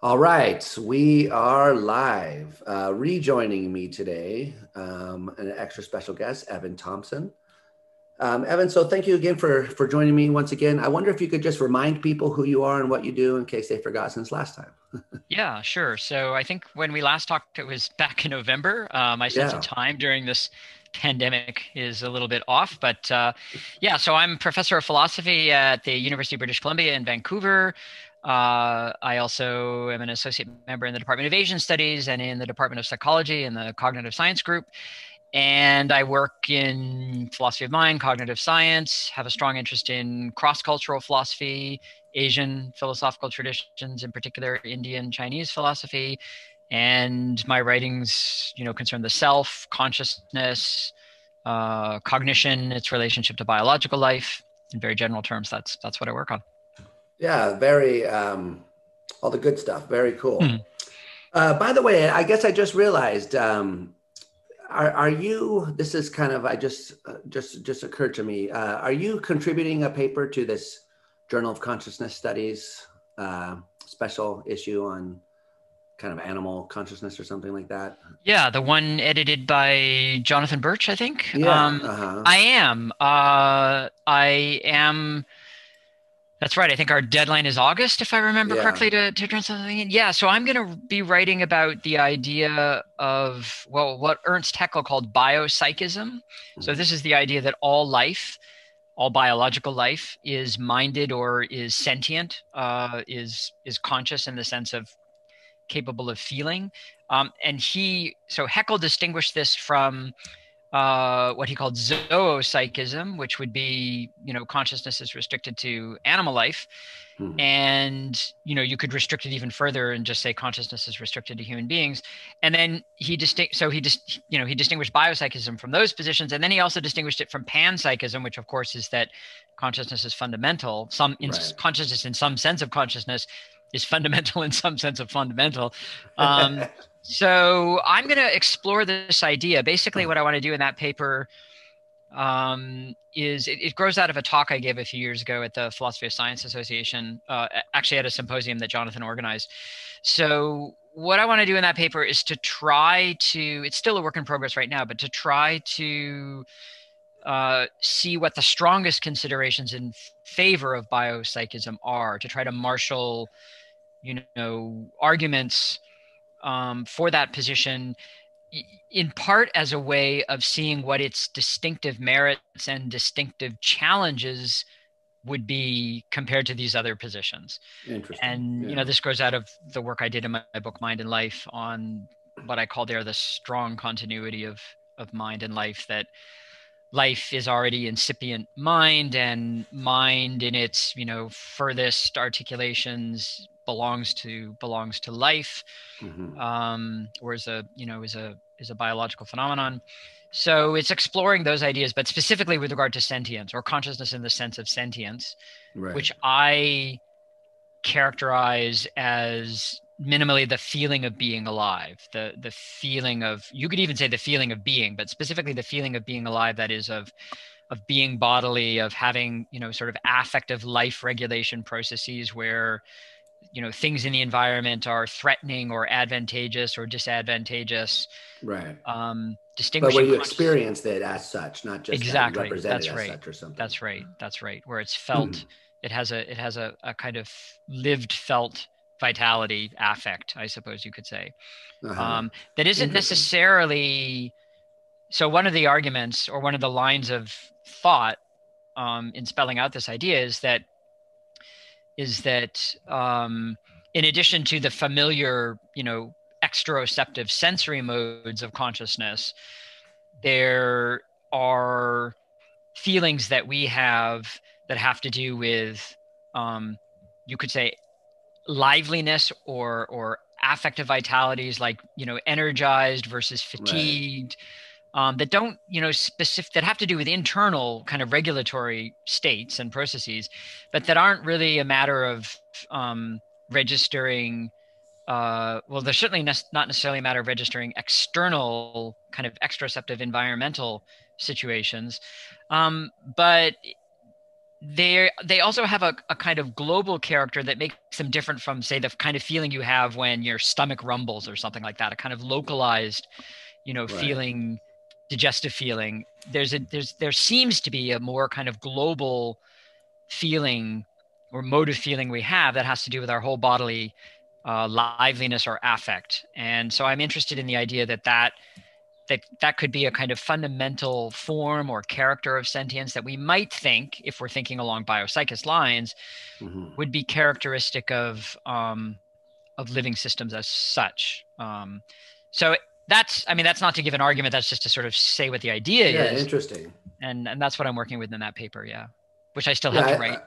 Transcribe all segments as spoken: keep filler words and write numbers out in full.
All right, we are live. Uh, rejoining me today, um, an extra special guest, Evan Thompson. Um, Evan, so thank you again for for joining me once again. I wonder if you could just remind people who you are and what you do in case they forgot since last time. Yeah, sure. So I think when we last talked, it was back in November. Uh, my sense of Yeah, time during this pandemic is a little bit off, but uh, yeah. So I'm professor of philosophy at the University of British Columbia in Vancouver. Uh, I also am an associate member in the Department of Asian Studies and in the Department of Psychology in the Cognitive Science Group. And I work in philosophy of mind, cognitive science, have a strong interest in cross-cultural philosophy, Asian philosophical traditions, in particular Indian Chinese philosophy. And my writings, you know, concern the self, consciousness, uh, cognition, its relationship to biological life. In very general terms, that's that's what I work on. yeah, very um, all the good stuff. Very Hmm. cool. Uh, by the way, I guess I just realized. Um, are, are you? This is kind of I just uh, just just occurred to me. Uh, are you contributing a paper to this Journal of Consciousness Studies uh, special issue on kind of animal consciousness or something like that? Yeah, the one edited by Jonathan Birch, I think. Yeah. Um, Uh-huh. I am. Uh, I am. That's right. I think our deadline is August, if I remember Yeah. correctly, to, to turn something in. Yeah, so I'm going to be writing about the idea of, well, what Ernst Haeckel called biopsychism. So Mhm. this is the idea that all life, all biological life, is minded or is sentient, uh, is is conscious in the sense of capable of feeling. Um, and he, so Haeckel distinguished this from uh, what he called zoopsychism, which would be, you know, consciousness is restricted to animal life. Hmm. And, you know, you could restrict it even further and just say consciousness is restricted to human beings. And then he distinct, so he just, you know, he distinguished biopsychism from those positions. And then he also distinguished it from panpsychism, which of course is that consciousness is fundamental. Some in, Right. consciousness in some sense of consciousness is fundamental in some sense of fundamental. Um, so I'm going to explore this idea. Basically, what I want to do in that paper um, is it, it grows out of a talk I gave a few years ago at the Philosophy of Science Association, uh, actually at a symposium that Jonathan organized. So what I want to do in that paper is to try to, it's still a work in progress right now, but to try to uh, see what the strongest considerations in favor of biopsychism are, to try to marshal, you know, arguments um, for that position in part as a way of seeing what its distinctive merits and distinctive challenges would be compared to these other positions. Interesting. And, you know, Yeah. this grows out of the work I did in my book, Mind and Life, on what I call there the strong continuity of, of mind and life, that life is already incipient mind, and mind in its, you know, furthest articulations belongs to belongs to life, Hmm. um, or is a, you know, is a is a biological phenomenon. So it's exploring those ideas, but specifically with regard to sentience or consciousness in the sense of sentience, Right. which I characterize as minimally the feeling of being alive, the the feeling of, you could even say the feeling of being, but specifically the feeling of being alive, that is of of being bodily, of having, you know, sort of affective life regulation processes where, you know, things in the environment are threatening or advantageous or disadvantageous, Right. um, But where distinguishing you conscious. experienced it as such, not just that you Exactly. represent it That's as right. such or something. That's right. That's right. Where it's felt, it has a it has a, a kind of lived felt vitality, affect, I suppose you could say. Uh-huh. Um, that isn't Interesting. necessarily, so one of the arguments or one of the lines of thought um, in spelling out this idea is that is that um, in addition to the familiar, you know, exteroceptive sensory modes of consciousness, there are feelings that we have that have to do with, um, you could say, liveliness or or affective vitalities, like, you know, energized versus Right. fatigued, um, that don't, you know, specific, that have to do with internal kind of regulatory states and processes, but that aren't really a matter of um, registering. Uh, well, they're certainly ne- not necessarily a matter of registering external kind of extraceptive environmental situations, um, but they they also have a, a kind of global character that makes them different from, say, the kind of feeling you have when your stomach rumbles or something like that, a kind of localized, you know, Right. feeling, digestive feeling. There's a there's there seems to be a more kind of global feeling or mode of feeling we have that has to do with our whole bodily uh, liveliness or affect. And so I'm interested in the idea that that that that could be a kind of fundamental form or character of sentience that we might think, if we're thinking along biopsychist lines, Mm-hmm. would be characteristic of um, of living systems as such. Um, so that's, I mean, that's not to give an argument. That's just to sort of say what the idea Yeah, is, interesting. and and that's what I'm working with in that paper. Yeah, which I still have to Yeah, write.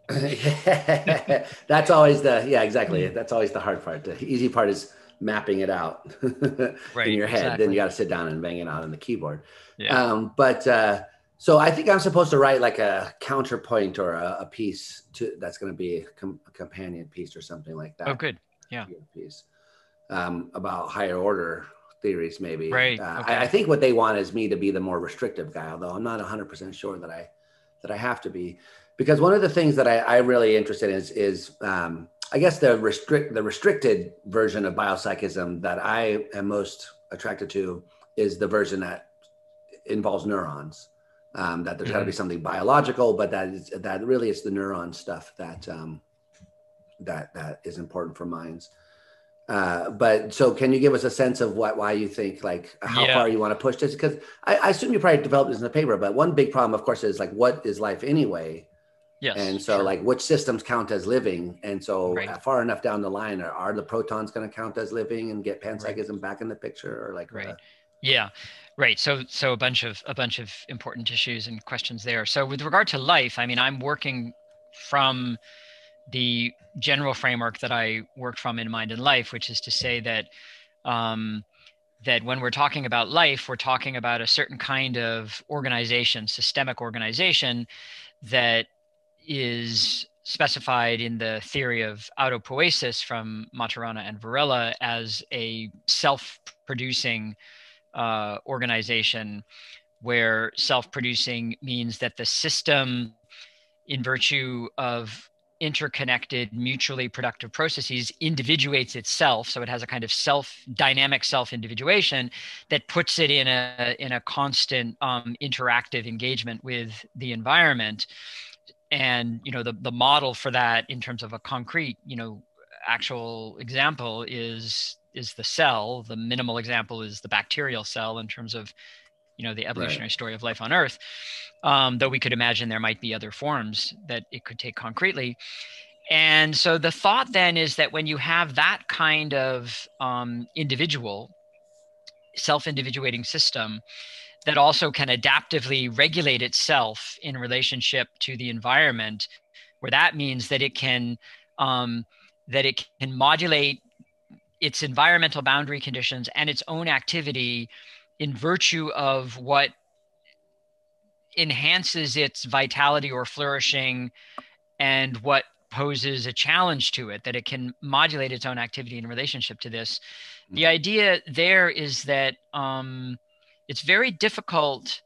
I, that's always the yeah, exactly. That's always the hard part. The easy part is mapping it out in Right, your head. Then you exactly. got to sit down and bang it out on the keyboard. Yeah. Um, but uh, so I think I'm supposed to write like a counterpoint or a, a piece to that's going to be a, com- a companion piece or something like Oh, that. good. Yeah. Piece um, about higher order theories, maybe. Right. Uh, I, I Okay. think what they want is me to be the more restrictive guy, although I'm not one hundred percent sure that I that I have to be, because one of the things that I, I really interested in is is um, I guess the restrict the restricted version of biopsychism that I am most attracted to is the version that involves neurons. Um, that there's got to be Mhm. something biological, but that is that really is the neuron stuff that um, that that is important for minds. Uh, but so can you give us a sense of what, why you think, like how Yeah. far you want to push this? Because I, I assume you probably developed this in the paper, but one big problem, of course, is like, what is life anyway? Yes. And so Sure. like which systems count as living? And so Right. uh, far enough down the line, are, are the protons going to count as living and get Right. panpsychism back in the picture, or like, uh, Right. Yeah. Right. So so a bunch of a bunch of important issues and questions there. So with regard to life, I mean, I'm working from the general framework that I worked from in Mind and Life, which is to say that um, that when we're talking about life, we're talking about a certain kind of organization, systemic organization that is specified in the theory of autopoiesis from Maturana and Varela as a self-producing uh, organization, where self-producing means that the system, in virtue of interconnected, mutually productive processes, individuates itself. So it has a kind of self dynamic self individuation that puts it in a in a constant um, interactive engagement with the environment. And you know, the the model for that in terms of a concrete, you know, actual example is is the cell. The minimal example is the bacterial cell in terms of, you know, the right, evolutionary story of life on Earth. Um, though we could imagine there might be other forms that it could take concretely. And so the thought then is that when you have that kind of um, individual, self-individuating system that also can adaptively regulate itself in relationship to the environment, where that means that it can um, that it can modulate its environmental boundary conditions and its own activity in virtue of what enhances its vitality or flourishing, and what poses a challenge to it, that it can modulate its own activity in relationship to this. The mm-hmm. idea there is that um, it's very difficult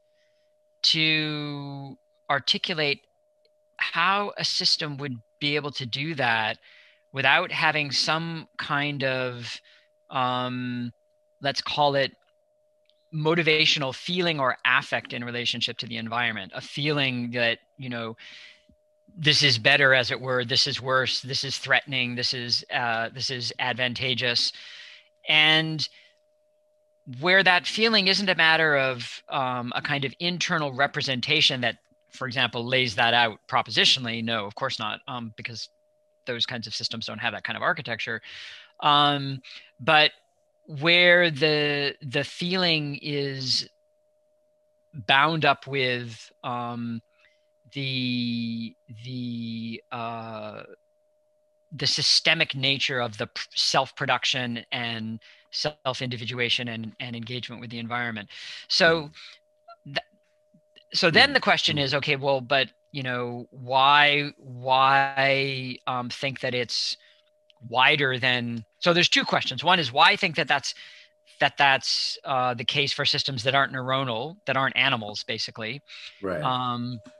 to articulate how a system would be able to do that without having some kind of, um, let's call it, motivational feeling or affect in relationship to the environment, a feeling that, you know, this is better, as it were, this is worse, this is threatening, this is uh, this is advantageous. And where that feeling isn't a matter of um, a kind of internal representation that, for example, lays that out propositionally. No, of course not, um, because those kinds of systems don't have that kind of architecture. Um, but where the the feeling is bound up with um, the the uh, the systemic nature of the self-production and self-individuation and, and engagement with the environment. So, th- so then the question is, okay, well, but you know, why why um, think that it's wider than? So there's two questions. One is why think that that's that that's uh, the case for systems that aren't neuronal, that aren't animals, basically. Right. Um,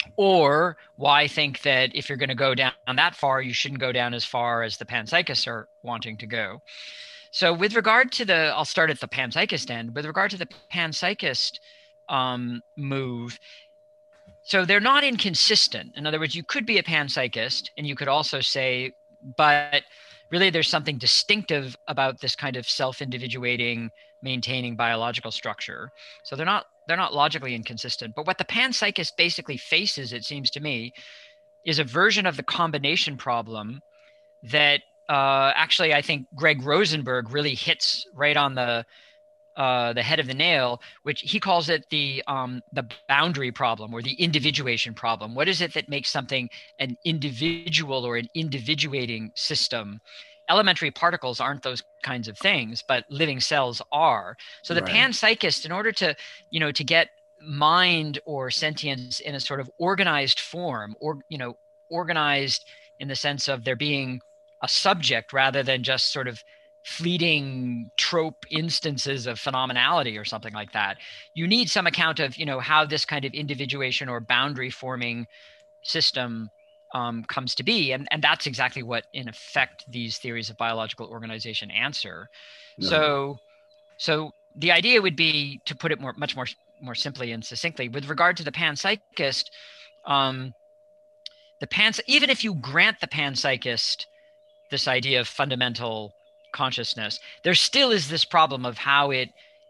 Or why think that if you're going to go down that far, you shouldn't go down as far as the panpsychists are wanting to go? So with regard to the, I'll start at the panpsychist end. With regard to the panpsychist um, move, so they're not inconsistent. In other words, you could be a panpsychist and you could also say, but really there's something distinctive about this kind of self-individuating, maintaining biological structure. So they're not they're not logically inconsistent. But what the panpsychist basically faces, it seems to me, is a version of the combination problem that uh, actually I think Greg Rosenberg really hits right on the uh, the head of the nail, which he calls it the um, the boundary problem or the individuation problem. What is it that makes something an individual or an individuating system? Elementary particles aren't those kinds of things, but living cells are. So the Right. panpsychist, in order to, you know, to get mind or sentience in a sort of organized form, or, you know, organized in the sense of there being a subject rather than just sort of fleeting trope instances of phenomenality or something like that, you need some account of, you know, how this kind of individuation or boundary forming system um, comes to be. And, and that's exactly what, in effect, these theories of biological organization answer. No. So, so the idea would be, to put it more, much more, more simply and succinctly, with regard to the panpsychist, um, the pan, even if you grant the panpsychist this idea of fundamental consciousness, there still is this problem of how it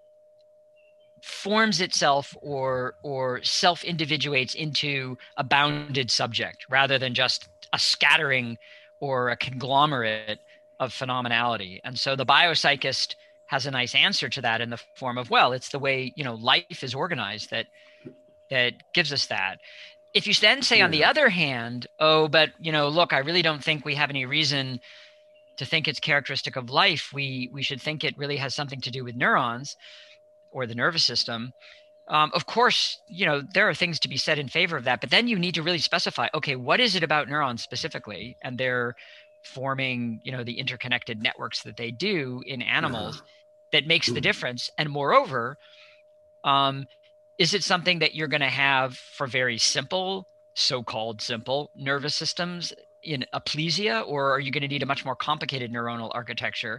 forms itself or or self-individuates into a bounded subject rather than just a scattering or a conglomerate of phenomenality. And so the biopsychist has a nice answer to that in the form of, well, it's the way, you know, life is organized that that gives us that. If you then say, on the Yeah. other hand, oh, but, you know, look, I really don't think we have any reason to think it's characteristic of life. We we should think it really has something to do with neurons or the nervous system. Um, of course, you know, there are things to be said in favor of that, but then you need to really specify, okay, what is it about neurons specifically, and they're forming, you know, the interconnected networks that they do in animals Uh-huh. that makes the difference? And moreover, um, is it something that you're going to have for very simple, so-called simple nervous systems in aplesia, or are you going to need a much more complicated neuronal architecture?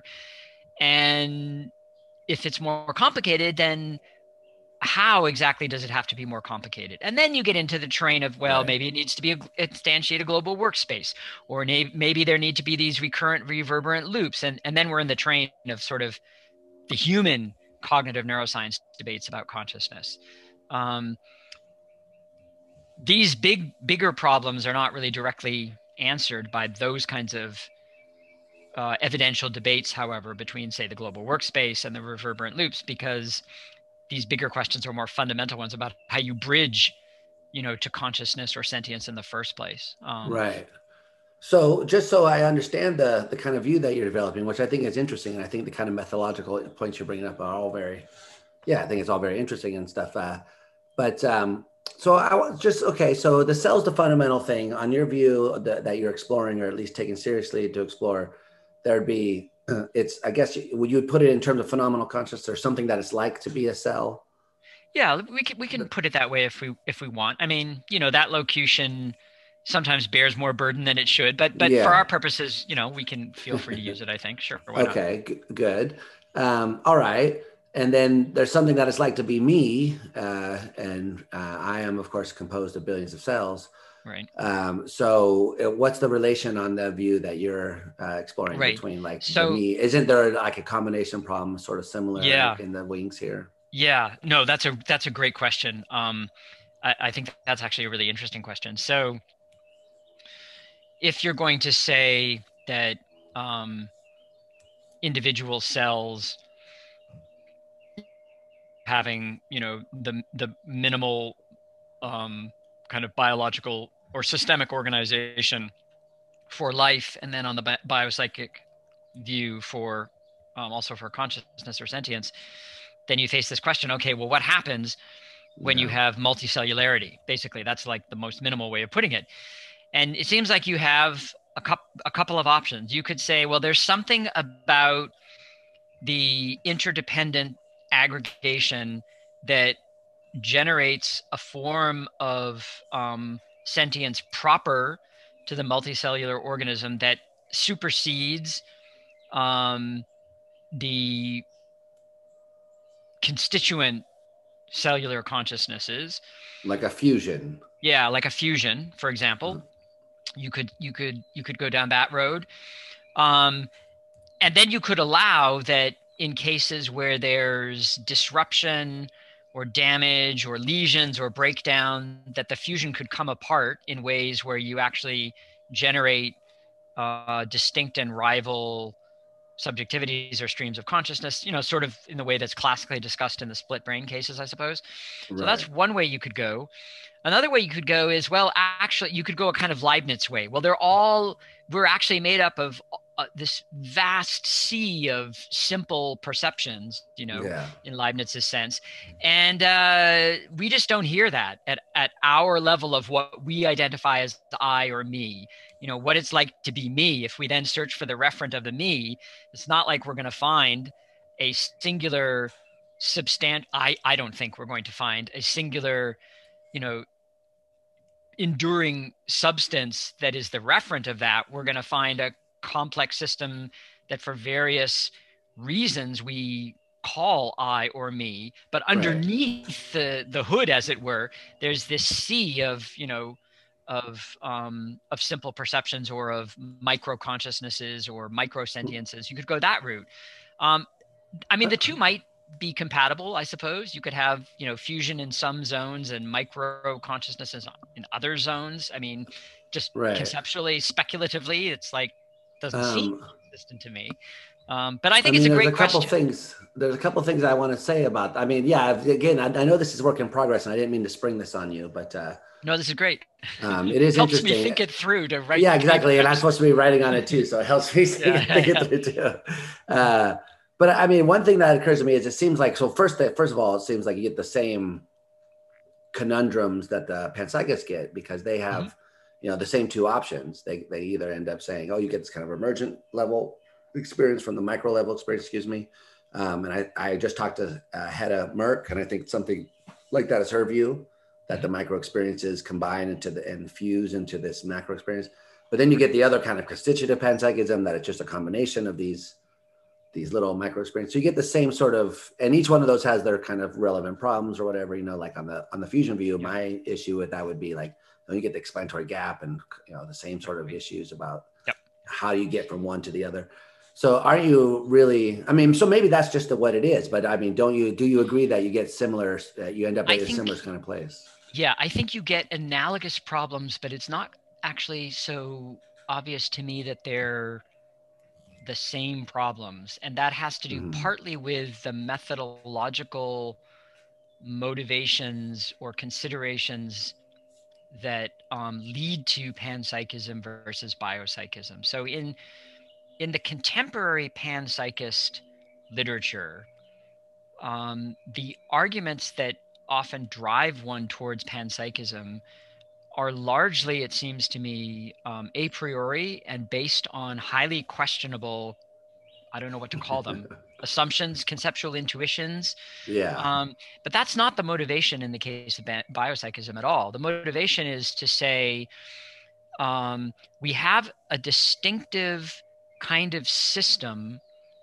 And if it's more complicated, then how exactly does it have to be more complicated? And then you get into the train of, well, Right. maybe it needs to be a instantiated global workspace, or maybe there need to be these recurrent reverberant loops. And, and then we're in the train of sort of the human cognitive neuroscience debates about consciousness. Um, these big, bigger problems are not really directly answered by those kinds of uh, evidential debates, however, between, say, the global workspace and the reverberant loops, because these bigger questions are more fundamental ones about how you bridge, you know, to consciousness or sentience in the first place. Um, Right. So just so I understand the the kind of view that you're developing, which I think is interesting, and I think the kind of methodological points you're bringing up are all very, yeah, I think it's all very interesting and stuff. Uh, but um, so I was just okay. So the cell's the fundamental thing on your view that, that you're exploring, or at least taking seriously to explore. There'd be uh, it's I guess you, would you would put it in terms of phenomenal consciousness or something that it's like to be a cell. yeah, we can we can put it that way if we if we want. I mean, you know, that locution sometimes bears more burden than it should, but but for Yeah. our purposes, you know, we can feel free to use it. I think, sure, why not? Okay, g- good. Um, all right. And then there's something that it's like to be me. Uh, and uh, I am, of course, composed of billions of cells. Right, Um, so uh, what's the relation on the view that you're uh, exploring right. between like the So me? Isn't there like a combination problem sort of similar yeah, in the wings here? yeah. No, that's a that's a great question. Um, I, I think that's actually a really interesting question. So if you're going to say that um, individual cells having, you know, the the minimal um, kind of biological or systemic organization for life, and then on the bi- biopsychic view for um, also for consciousness or sentience, then you face this question: okay, well, what happens when you Yeah. have multicellularity? Basically, that's like the most minimal way of putting it. And it seems like you have a, cup, a couple of options. You could say, well, there's something about the interdependent aggregation that generates a form of um, sentience proper to the multicellular organism that supersedes um, the constituent cellular consciousnesses. Like a fusion. Yeah, like a fusion, for example. Uh, You could you could you could go down that road. Um, and then you could allow that in cases where there's disruption or damage or lesions or breakdown, that the fusion could come apart in ways where you actually generate uh, distinct and rival subjectivities or streams of consciousness, you know, sort of in the way that's classically discussed in the split brain cases, I suppose. So right. that's one way you could go. Another way you could go is, well, actually, you could go a kind of Leibniz way. Well, they're all, we're actually made up of uh, this vast sea of simple perceptions, you know, Yeah. in Leibniz's sense. And uh, we just don't hear that at, at our level of what we identify as I or me. You know, what it's like to be me. If we then search for the referent of the me, it's not like we're going to find a singular substant. I, I don't think we're going to find a singular, you know, enduring substance that is the referent of that. We're going to find a complex system that for various reasons we call I or me, but underneath right. the the hood, as it were, there's this sea of, you know, of um of simple perceptions or of micro consciousnesses or micro sentiences. You could go that route. um I mean, the two might be compatible, I suppose. You could have, you know, fusion in some zones and micro consciousnesses in other zones. I mean, just right. conceptually, speculatively, it's like, doesn't um, seem consistent to me. Um, but I think I mean, it's a great there's a couple question. Things, there's a couple things I want to say about, I mean, yeah, again, I, I know this is work in progress and I didn't mean to spring this on you, but uh, no, this is great. Um, it is it helps interesting. me think it through to write. Yeah, exactly. And I'm supposed to be writing on it too. So it helps me yeah, think yeah. it through too. Uh, But I mean, one thing that occurs to me is it seems like, so first, first of all, it seems like you get the same conundrums that the panpsychists get because they have, mm-hmm. you know, the same two options. They, they either end up saying, oh, you get this kind of emergent level experience from the micro level experience, excuse me. Um, and I, I just talked to uh, Hedda Merck, and I think something like that is her view, that the micro experiences combine into the, and fuse into this macro experience. But then you get the other kind of constitutive panpsychism, that it's just a combination of these these little micro experiences. So you get the same sort of, and each one of those has their kind of relevant problems or whatever, you know, like on the, on the fusion view, yeah. my issue with that would be like, you know, you get the explanatory gap and, you know, the same sort of issues about yep. how you get from one to the other. So are you really, I mean, so maybe that's just the, what it is, but I mean, don't you, do you agree that you get similar, uh, you end up in a similar kind of place? Yeah, I think you get analogous problems, but it's not actually so obvious to me that they're the same problems. And that has to do mm-hmm. partly with the methodological motivations or considerations that um, lead to panpsychism versus biopsychism. So in in the contemporary panpsychist literature, um, the arguments that often drive one towards panpsychism are largely, it seems to me, um, a priori and based on highly questionable, I don't know what to call them, assumptions, conceptual intuitions. Yeah. Um, but that's not the motivation in the case of biopsychism at all. The motivation is to say, um, we have a distinctive kind of system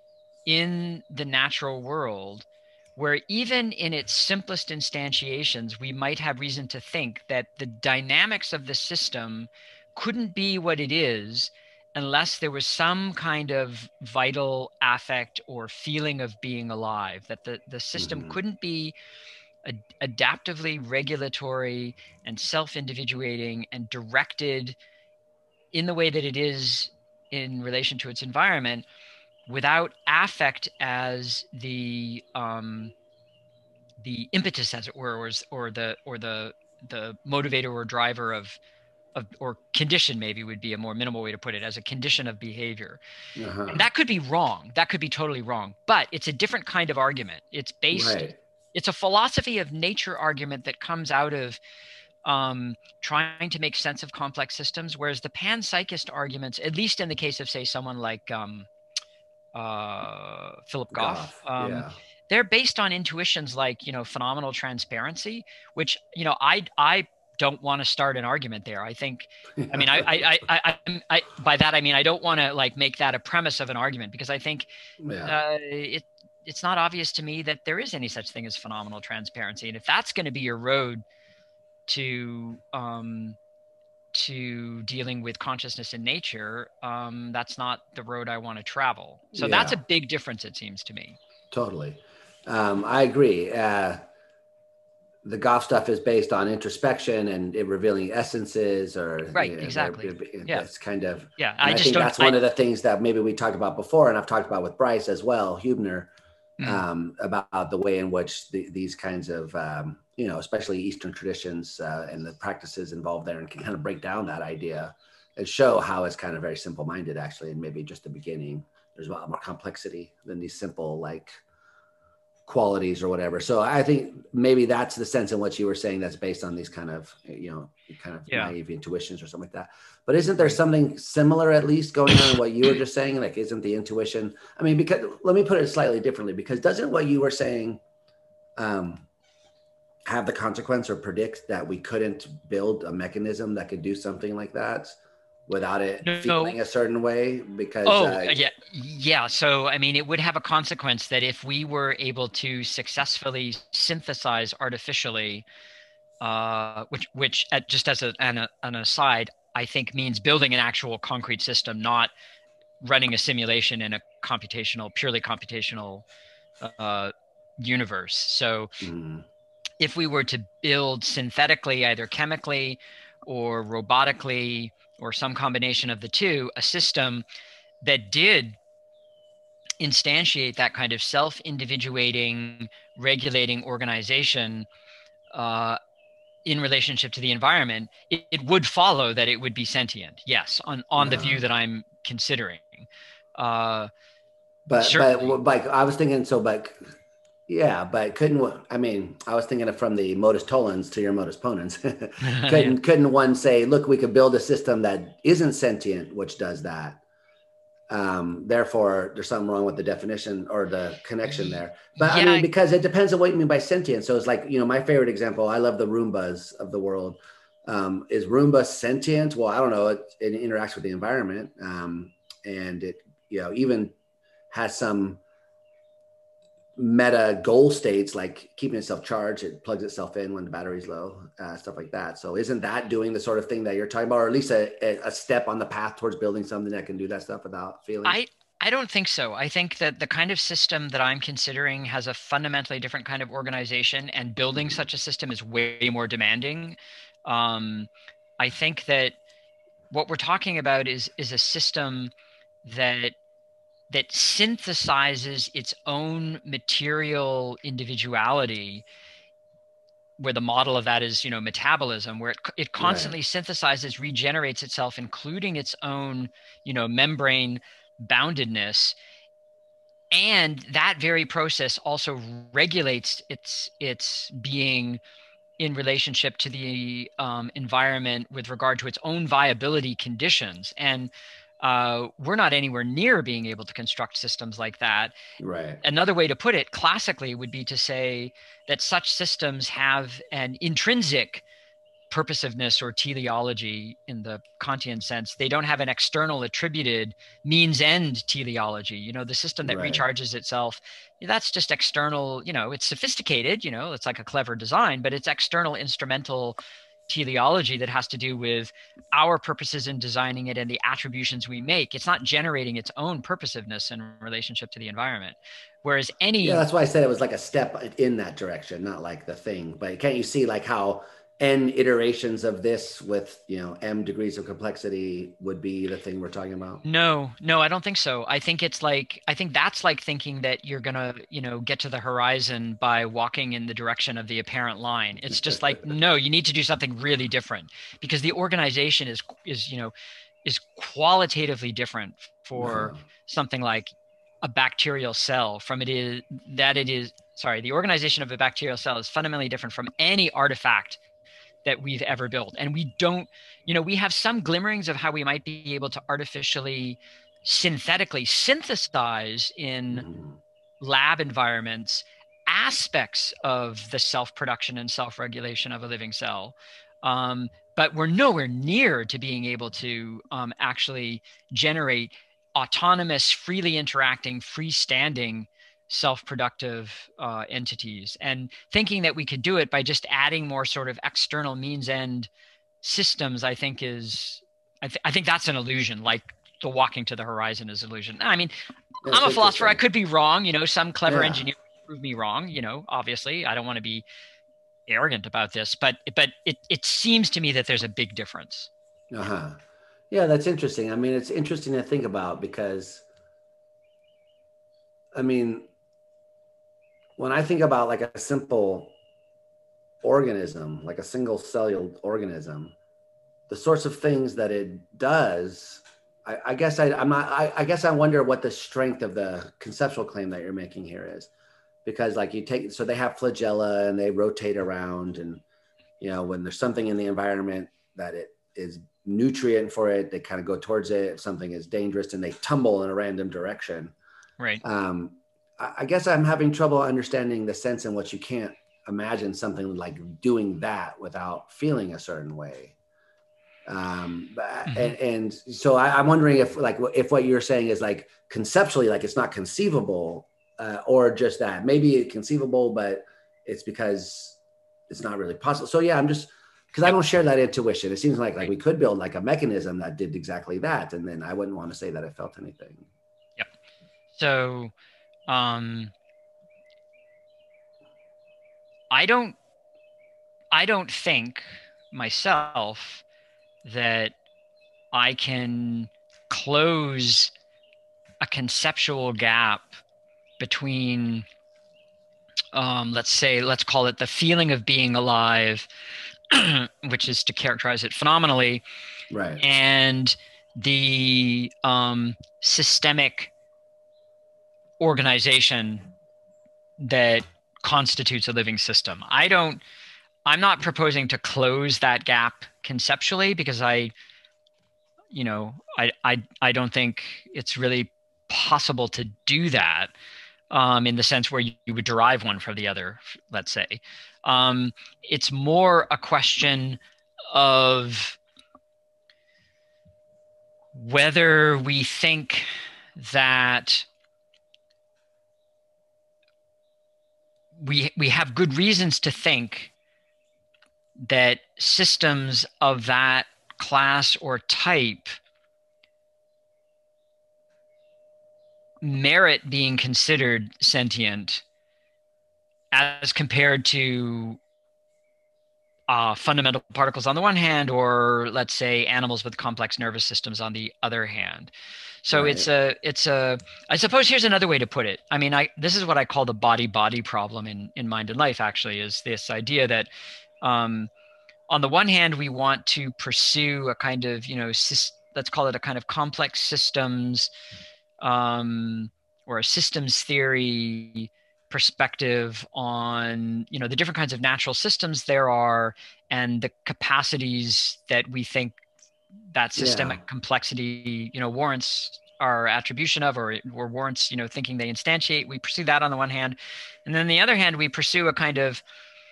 in the natural world where even in its simplest instantiations, we might have reason to think that the dynamics of the system couldn't be what it is unless there was some kind of vital affect or feeling of being alive, that the, the system mm-hmm. couldn't be ad- adaptively regulatory and self-individuating and directed in the way that it is in relation to its environment without affect as the um, the impetus, as it were, or, or the or the the motivator or driver of of or condition, maybe would be a more minimal way to put it, as a condition of behavior. Uh-huh. And that could be wrong. That could be totally wrong. But it's a different kind of argument. It's based. Right. It's a philosophy of nature argument that comes out of um, trying to make sense of complex systems, whereas the panpsychist arguments, at least in the case of, say, someone like um, uh, Philip Goff, Goff um, yeah. they're based on intuitions like, you know, phenomenal transparency, which, you know, I I don't want to start an argument there. I think, I mean, I I I, I, I by that I mean I don't want to like make that a premise of an argument, because I think Yeah. uh, it it's not obvious to me that there is any such thing as phenomenal transparency, and if that's going to be your road to um, to dealing with consciousness in nature, um, that's not the road I want to travel. So Yeah. that's a big difference, it seems to me. Totally. Um, I agree. Uh, the Goff stuff is based on introspection and it revealing essences, or Right, you know, exactly. it, Yeah. it's kind of, yeah. I, I just think don't. that's I, one of the things that maybe we talked about before, and I've talked about with Bryce as well, Hubner, mm. um, about the way in which the, these kinds of, um, you know, especially Eastern traditions uh, and the practices involved there, and can kind of break down that idea and show how it's kind of very simple-minded, actually, and maybe just the beginning. There's a lot more complexity than these simple, like, qualities or whatever. So I think maybe that's the sense in which you were saying that's based on these kind of, you know, kind of yeah. naive intuitions or something like that. But isn't there something similar at least going on in what you were just saying? Like, isn't the intuition, I mean, because let me put it slightly differently, because doesn't what you were saying um, have the consequence or predict that we couldn't build a mechanism that could do something like that without it no. feeling a certain way? Because oh uh, yeah yeah so I mean, it would have a consequence that if we were able to successfully synthesize artificially, uh, which which at, just as a, an, an aside, I think means building an actual concrete system, not running a simulation in a computational purely computational uh, universe. So mm, if we were to build synthetically, either chemically or robotically or some combination of the two, a system that did instantiate that kind of self-individuating, regulating organization uh, in relationship to the environment, it, it would follow that it would be sentient. Yes, on on the view that I'm considering. Uh, but certainly. but like I was thinking, so but yeah, but couldn't, I mean, I was thinking of from the modus tollens to your modus ponens. couldn't yeah. couldn't one say, look, we could build a system that isn't sentient, which does that. Um, therefore, there's something wrong with the definition or the connection there. But yeah. I mean, because it depends on what you mean by sentient. So it's like, you know, my favorite example, I love the Roombas of the world. Um, is Roomba sentient? Well, I don't know. It, it interacts with the environment, um, and it, you know, even has some meta goal states like keeping itself charged. It plugs itself in when the battery's low, uh, stuff like that. So isn't that doing the sort of thing that you're talking about, or at least a, a step on the path towards building something that can do that stuff without feeling? I I don't think so. I think that the kind of system that I'm considering has a fundamentally different kind of organization, and building Mm-hmm. such a system is way more demanding. Um, I think that what we're talking about is is a system that that synthesizes its own material individuality, where the model of that is, you know, metabolism, where it, it constantly right. synthesizes, regenerates itself, including its own, you know, membrane boundedness. And that very process also regulates its its being in relationship to the um, environment with regard to its own viability conditions. And uh, we're not anywhere near being able to construct systems like that. Right. Another way to put it classically would be to say that such systems have an intrinsic purposiveness or teleology in the Kantian sense. They don't have an external attributed means end teleology. You know, the system that right. recharges itself, that's just external, you know, it's sophisticated, you know, it's like a clever design, but it's external instrumental teleology that has to do with our purposes in designing it and the attributions we make. It's not generating its own purposiveness in relationship to the environment. Whereas any... Yeah, that's why I said it was like a step in that direction, not like the thing. But can't you see like how n iterations of this with, you know, m degrees of complexity would be the thing we're talking about? No, no, I don't think so. I think it's like, I think that's like thinking that you're going to, you know, get to the horizon by walking in the direction of the apparent line. It's just like, no, you need to do something really different, because the organization is, is, you know, is qualitatively different for uh-huh. something like a bacterial cell from it is that it is, sorry, the organization of a bacterial cell is fundamentally different from any artifact that we've ever built. And we don't, you know, we have some glimmerings of how we might be able to artificially, synthetically synthesize in mm-hmm. lab environments aspects of the self-production and self-regulation of a living cell. Um, but we're nowhere near to being able to um, actually generate autonomous, freely interacting, freestanding self-productive uh, entities. And thinking that we could do it by just adding more sort of external means end systems, I think is, I, th- I think that's an illusion. Like the walking to the horizon is an illusion. I mean, That's I'm a philosopher. I interesting. could be wrong. You know, some clever Yeah. engineer will prove me wrong. You know, obviously, I don't want to be arrogant about this, but but it it seems to me that there's a big difference. Uh-huh. Yeah, that's interesting. I mean, it's interesting to think about because, I mean, when I think about like a simple organism, like a single celluled organism, the sorts of things that it does, I, I guess I, I'm not, I, I guess I wonder what the strength of the conceptual claim that you're making here is. Because like you take, so they have flagella and they rotate around, and, you know, when there's something in the environment that it is nutrient for it, they kind of go towards it. If something is dangerous, and they tumble in a random direction. Right. Um, I, I guess I'm having trouble understanding the sense in which you can't imagine something like doing that without feeling a certain way. Um, Mm-hmm. and, and so I, I'm wondering if like, if what you're saying is like conceptually, like it's not conceivable, uh, or just that maybe it's conceivable, but it's because it's not really possible. So yeah, I'm just, because I Yep. don't share that intuition. It seems like like Right. we could build like a mechanism that did exactly that, and then I wouldn't want to say that I felt anything. Yep. So, um, I don't, I don't think myself that I can close a conceptual gap between, um, let's say, let's call it the feeling of being alive, which is to characterize it phenomenally, Right. and the um, systemic organization that constitutes a living system. I don't, I'm not proposing to close that gap conceptually, because I, you know, I, I, I don't think it's really possible to do that, um, in the sense where you, you would derive one from the other, let's say. Um, it's more a question of whether we think that we we have good reasons to think that systems of that class or type merit being considered sentient as compared to uh, fundamental particles on the one hand, or let's say animals with complex nervous systems on the other hand. So Right. it's a, it's a, I suppose here's another way to put it. I mean, I, this is what I call the body-body problem in, in Mind and Life, actually, is this idea that, um, on the one hand, we want to pursue a kind of, you know, syst- let's call it a kind of complex systems, um, or a systems theory perspective on, you know, the different kinds of natural systems there are, and the capacities that we think that Yeah. systemic complexity, you know, warrants our attribution of, or, or warrants, you know, thinking they instantiate. We pursue that on the one hand. And then on the other hand, we pursue a kind of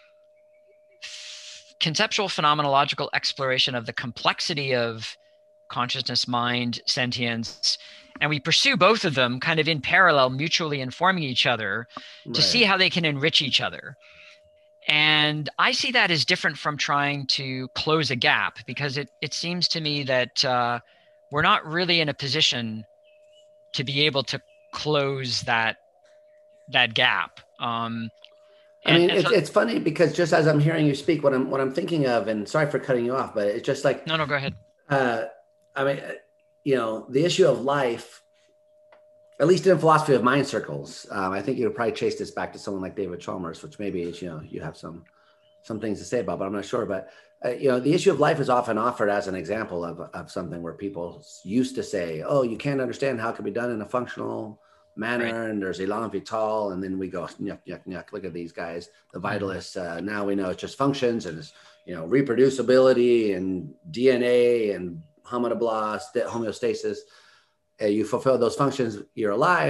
conceptual phenomenological exploration of the complexity of consciousness, mind, sentience. And we pursue both of them kind of in parallel, mutually informing each other to see Right. how they can enrich each other. And I see that as different from trying to close a gap, because it, it seems to me that uh, we're not really in a position to be able to close that that gap. Um, I and, mean, and it's so, it's funny because just as I'm hearing you speak, what I'm what I'm thinking of, and sorry for cutting you off, but it's just like, no, no, go ahead. uh, I mean, uh, you know, the issue of life, at least in philosophy of mind circles, um, I think you would probably chase this back to someone like David Chalmers, which maybe is, you know, you have some some things to say about, but I'm not sure. But uh, you know, the issue of life is often offered as an example of of something where people used to say, "Oh, you can't understand how it can be done in a functional Right. manner," and there's elan vital, and then we go, yuck, yuck, yuck, look at these guys, the Mm-hmm. vitalists. Uh, now we know it's just functions, and it's, you know, reproducibility and D N A and homostasis, homeostasis. Uh, you fulfill those functions, you're alive.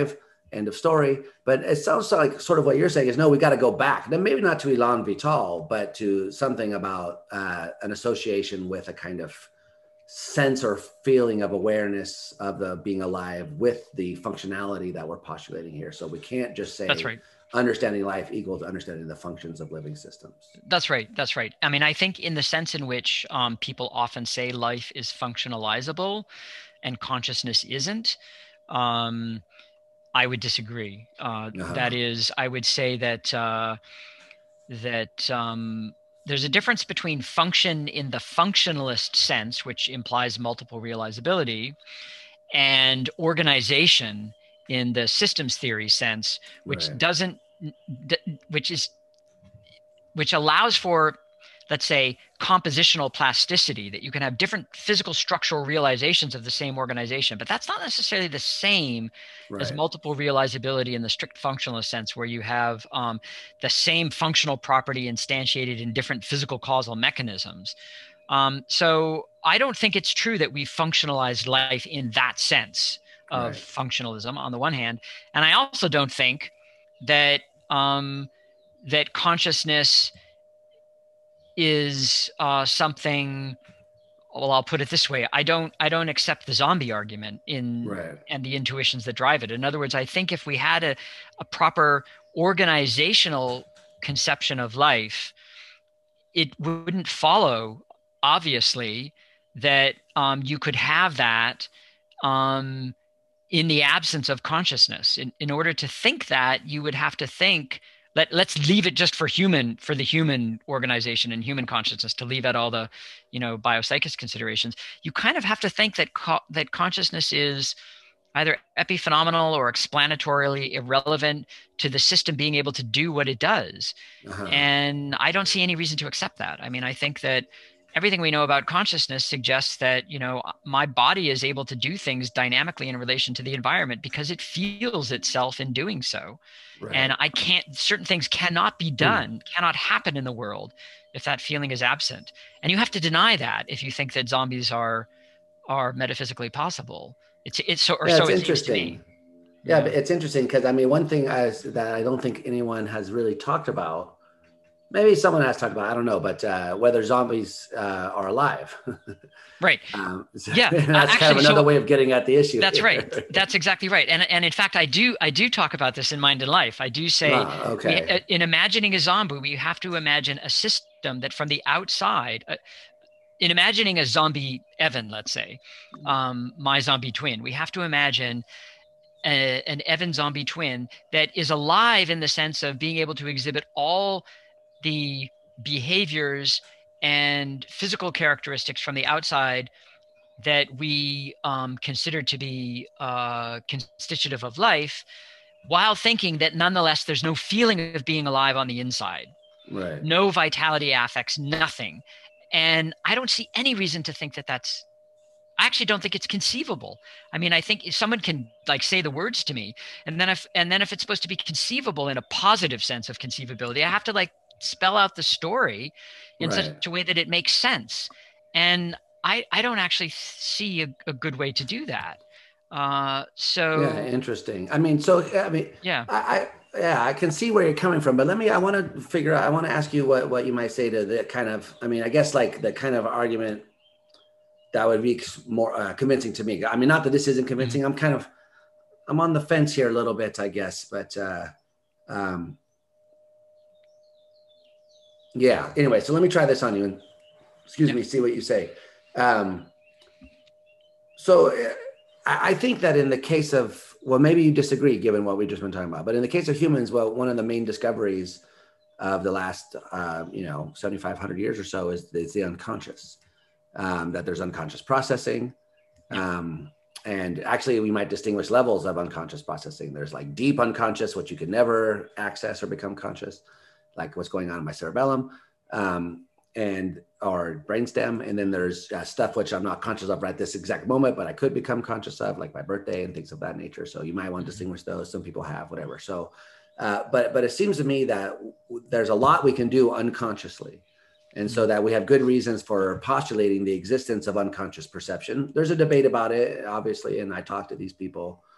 end of story. But it sounds like sort of what you're saying is, no, we got to go back. Then maybe not to Elan Vital, but to something about uh, an association with a kind of sense or feeling of awareness of the being alive with the functionality that we're postulating here. So we can't just say That's right. Understanding life equals understanding the functions of living systems. That's right. That's right. I mean, I think in the sense in which um, people often say life is functionalizable and consciousness isn't, um, I would disagree. Uh, uh-huh. That is, I would say that uh, that um, there's a difference between function in the functionalist sense, which implies multiple realizability, and organization in the systems theory sense, which right. doesn't, which is, which allows for, let's say, compositional plasticity, that you can have different physical structural realizations of the same organization, but that's not necessarily the same right. as multiple realizability in the strict functionalist sense, where you have um, the same functional property instantiated in different physical causal mechanisms. Um, so I don't think it's true that we functionalized life in that sense of right. functionalism on the one hand. And I also don't think that um, that consciousness is uh, something, well, I'll put it this way. I don't, I don't accept the zombie argument in right. and the intuitions that drive it. In other words, I think if we had a, a proper organizational conception of life, it wouldn't follow, obviously, that um, you could have that um, in the absence of consciousness. In, in order to think that, you would have to think, let, let's leave it just for human, for the human organization and human consciousness, to leave out all the, you know, biopsychist considerations. You kind of have to think that co- that consciousness is either epiphenomenal or explanatorily irrelevant to the system being able to do what it does. Uh-huh. And I don't see any reason to accept that. I mean, I think that everything we know about consciousness suggests that, you know, my body is able to do things dynamically in relation to the environment because it feels itself in doing so. Right. And I can't, certain things cannot be done, mm. cannot happen in the world if that feeling is absent. And you have to deny that if you think that zombies are, are metaphysically possible. It's, it's so, or yeah, so it's it interesting. seems to me. Yeah, yeah, but it's interesting because, I mean, one thing I, that I don't think anyone has really talked about, maybe someone has talked about, I don't know, but uh, whether zombies uh, are alive. Right. Um, so yeah. That's uh, actually, kind of another so, way of getting at the issue. That's here. right. That's exactly right. And and in fact, I do I do talk about this in Mind and Life. I do say, ah, okay. we, in imagining a zombie, we have to imagine a system that from the outside, uh, in imagining a zombie Evan, let's say, um, my zombie twin, we have to imagine a, an Evan zombie twin that is alive in the sense of being able to exhibit all the behaviors and physical characteristics from the outside that we um, consider to be uh, constitutive of life, while thinking that nonetheless there's no feeling of being alive on the inside. Right. No vitality affects, nothing. And I don't see any reason to think that that's, I actually don't think it's conceivable. I mean, I think if someone can like say the words to me, and then if, and then if it's supposed to be conceivable in a positive sense of conceivability, I have to like spell out the story in right. such a way that it makes sense. And I, I don't actually see a, a good way to do that. Uh, so yeah, interesting. I mean, so I mean, yeah, I, I yeah, I can see where you're coming from, but let me. I want to figure out. I want to ask you what what you might say to the kind of. I mean, I guess like the kind of argument that would be more uh, convincing to me. I mean, not that this isn't convincing. Mm-hmm. I'm kind of, I'm on the fence here a little bit, I guess, but uh, um, yeah. Anyway, so let me try this on you, and excuse yeah. me, see what you say. Um, so uh, I think that in the case of, well, maybe you disagree given what we've just been talking about, but in the case of humans, well, one of the main discoveries of the last, uh, you know, seventy-five hundred years or so is, is the unconscious, um, that there's unconscious processing. Um, and actually we might distinguish levels of unconscious processing. There's like deep unconscious, which you can never access or become conscious, like what's going on in my cerebellum. Um, and or brainstem, and then there's uh, stuff which I'm not conscious of right this exact moment, but I could become conscious of, like my birthday and things of that nature. So you might want to distinguish those. Some people have, whatever. So, uh, but but it seems to me that w- there's a lot we can do unconsciously, and so that we have good reasons for postulating the existence of unconscious perception. There's a debate about it, obviously, and I talk to these people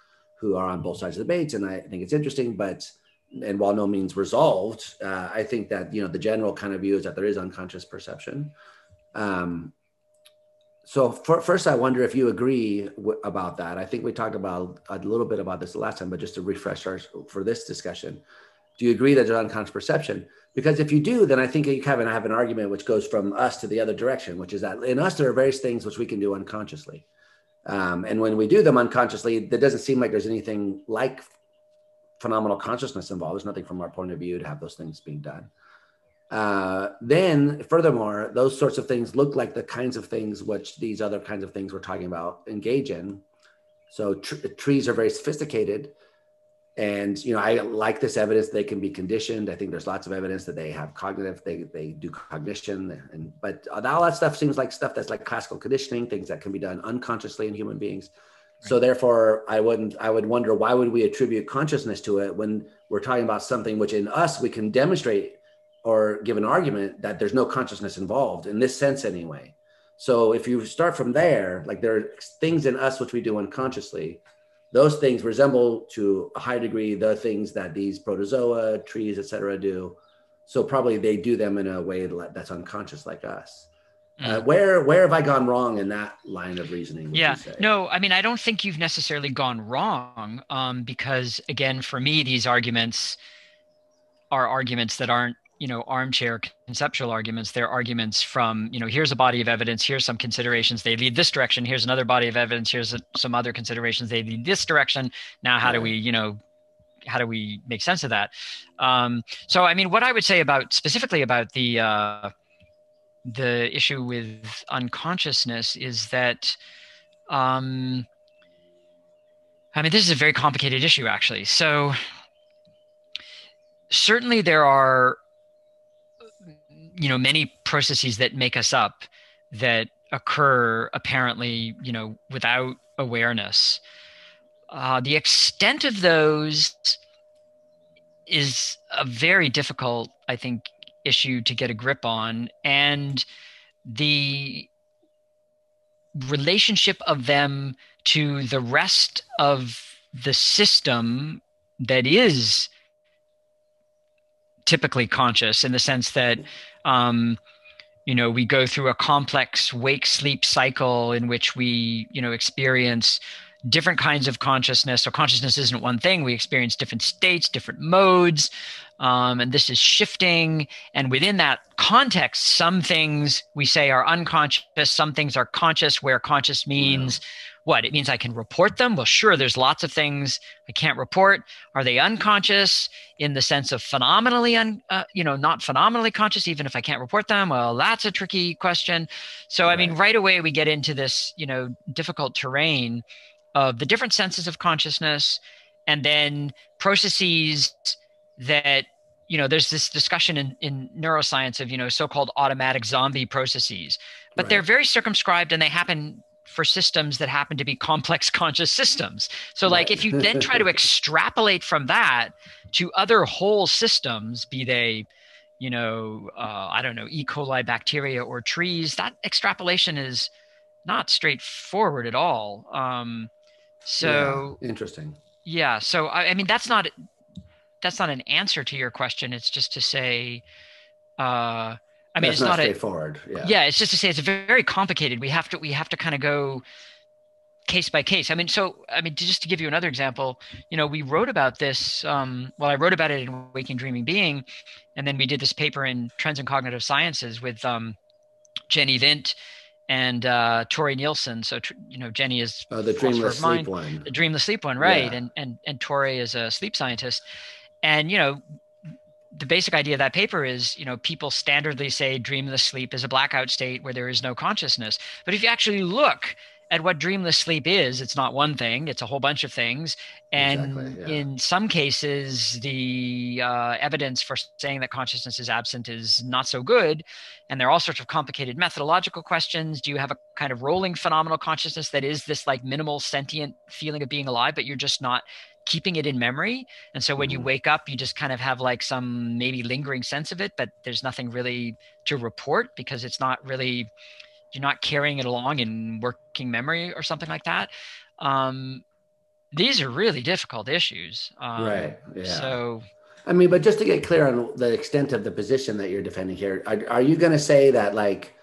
who are on both sides of the debate, and I think it's interesting, but and while no means resolved, uh, I think that, you know, the general kind of view is that there is unconscious perception. Um, so for, first, I wonder if you agree w- about that. I think we talked about a little bit about this the last time, but just to refresh our, for this discussion, do you agree that there's unconscious perception? Because if you do, then I think you have, and I have an argument which goes from us to the other direction, which is that in us, there are various things which we can do unconsciously. Um, and when we do them unconsciously, there doesn't seem like there's anything like phenomenal consciousness involved. There's nothing from our point of view to have those things being done. Uh, then furthermore, those sorts of things look like the kinds of things which these other kinds of things we're talking about engage in. So tr- trees are very sophisticated. And, you know, I like this evidence they can be conditioned. I think there's lots of evidence that they have cognitive, they, they do cognition. And, but all that stuff seems like stuff that's like classical conditioning, things that can be done unconsciously in human beings. Right. So therefore, I wouldn't, I would wonder, why would we attribute consciousness to it when we're talking about something which in us, we can demonstrate or give an argument that there's no consciousness involved in this sense anyway. So if you start from there, like there are things in us which we do unconsciously, those things resemble to a high degree the things that these protozoa, trees, et cetera, do. So probably they do them in a way that's unconscious like us. Mm. Uh, where where have I gone wrong in that line of reasoning, would yeah, you say? No, I mean, I don't think you've necessarily gone wrong, um, because again, for me, these arguments are arguments that aren't, you know, armchair conceptual arguments. They're arguments from, you know, here's a body of evidence, here's some considerations, they lead this direction, here's another body of evidence, here's a, some other considerations, they lead this direction. Now, how right. do we, you know, how do we make sense of that? Um, so, I mean, what I would say about specifically about the, uh, the issue with unconsciousness is that, um, I mean, this is a very complicated issue, actually. So certainly there are, you know, many processes that make us up that occur apparently, you know, without awareness. Uh, the extent of those is a very difficult, I think, issue to get a grip on. And the relationship of them to the rest of the system that is typically conscious, in the sense that, um, you know, we go through a complex wake-sleep cycle in which we, you know, experience different kinds of consciousness. So consciousness isn't one thing. We experience different states, different modes, um, and this is shifting. And within that context, some things we say are unconscious, some things are conscious, where conscious means wow. what? It means I can report them. Well, sure, there's lots of things I can't report. Are they unconscious in the sense of phenomenally, un, uh, you know, not phenomenally conscious, even if I can't report them? Well, that's a tricky question. So, right. I mean, right away we get into this, you know, difficult terrain of the different senses of consciousness, and then processes that, you know, there's this discussion in, in neuroscience of, you know, so-called automatic zombie processes, but right. they're very circumscribed and they happen for systems that happen to be complex conscious systems. So like, right. if you then try to extrapolate from that to other whole systems, be they, you know, uh, I don't know, E. coli bacteria or trees, that extrapolation is not straightforward at all. Um, so yeah, interesting. Yeah. So, I, I mean, that's not, that's not an answer to your question. It's just to say, uh, I mean, that's it's not, not straightforward. A, yeah. yeah. It's just to say it's very complicated. We have to, we have to kind of go case by case. I mean, so, I mean, just to give you another example, you know, we wrote about this, um, well, I wrote about it in Waking Dreaming Being, and then we did this paper in Trends in Cognitive Sciences with, um, Jenny Vint and uh, Tori Nielsen. So, you know, Jenny is oh, the dreamless mind, sleep one. The dreamless sleep one, right? Yeah. And and and Tori is a sleep scientist. And, you know, the basic idea of that paper is, you know, people standardly say dreamless sleep is a blackout state where there is no consciousness. But if you actually look at what dreamless sleep is, it's not one thing, it's a whole bunch of things. And exactly, yeah. in some cases, the uh, evidence for saying that consciousness is absent is not so good. And there are all sorts of complicated methodological questions. Do you have a kind of rolling phenomenal consciousness that is this like minimal sentient feeling of being alive, but you're just not keeping it in memory? And so when mm-hmm. you wake up, you just kind of have like some maybe lingering sense of it, but there's nothing really to report because it's not really, you're not carrying it along in working memory or something like that. Um, these are really difficult issues. Um, Right. Yeah. so I mean, but just to get clear on the extent of the position that you're defending here, are, are you going to say that, like,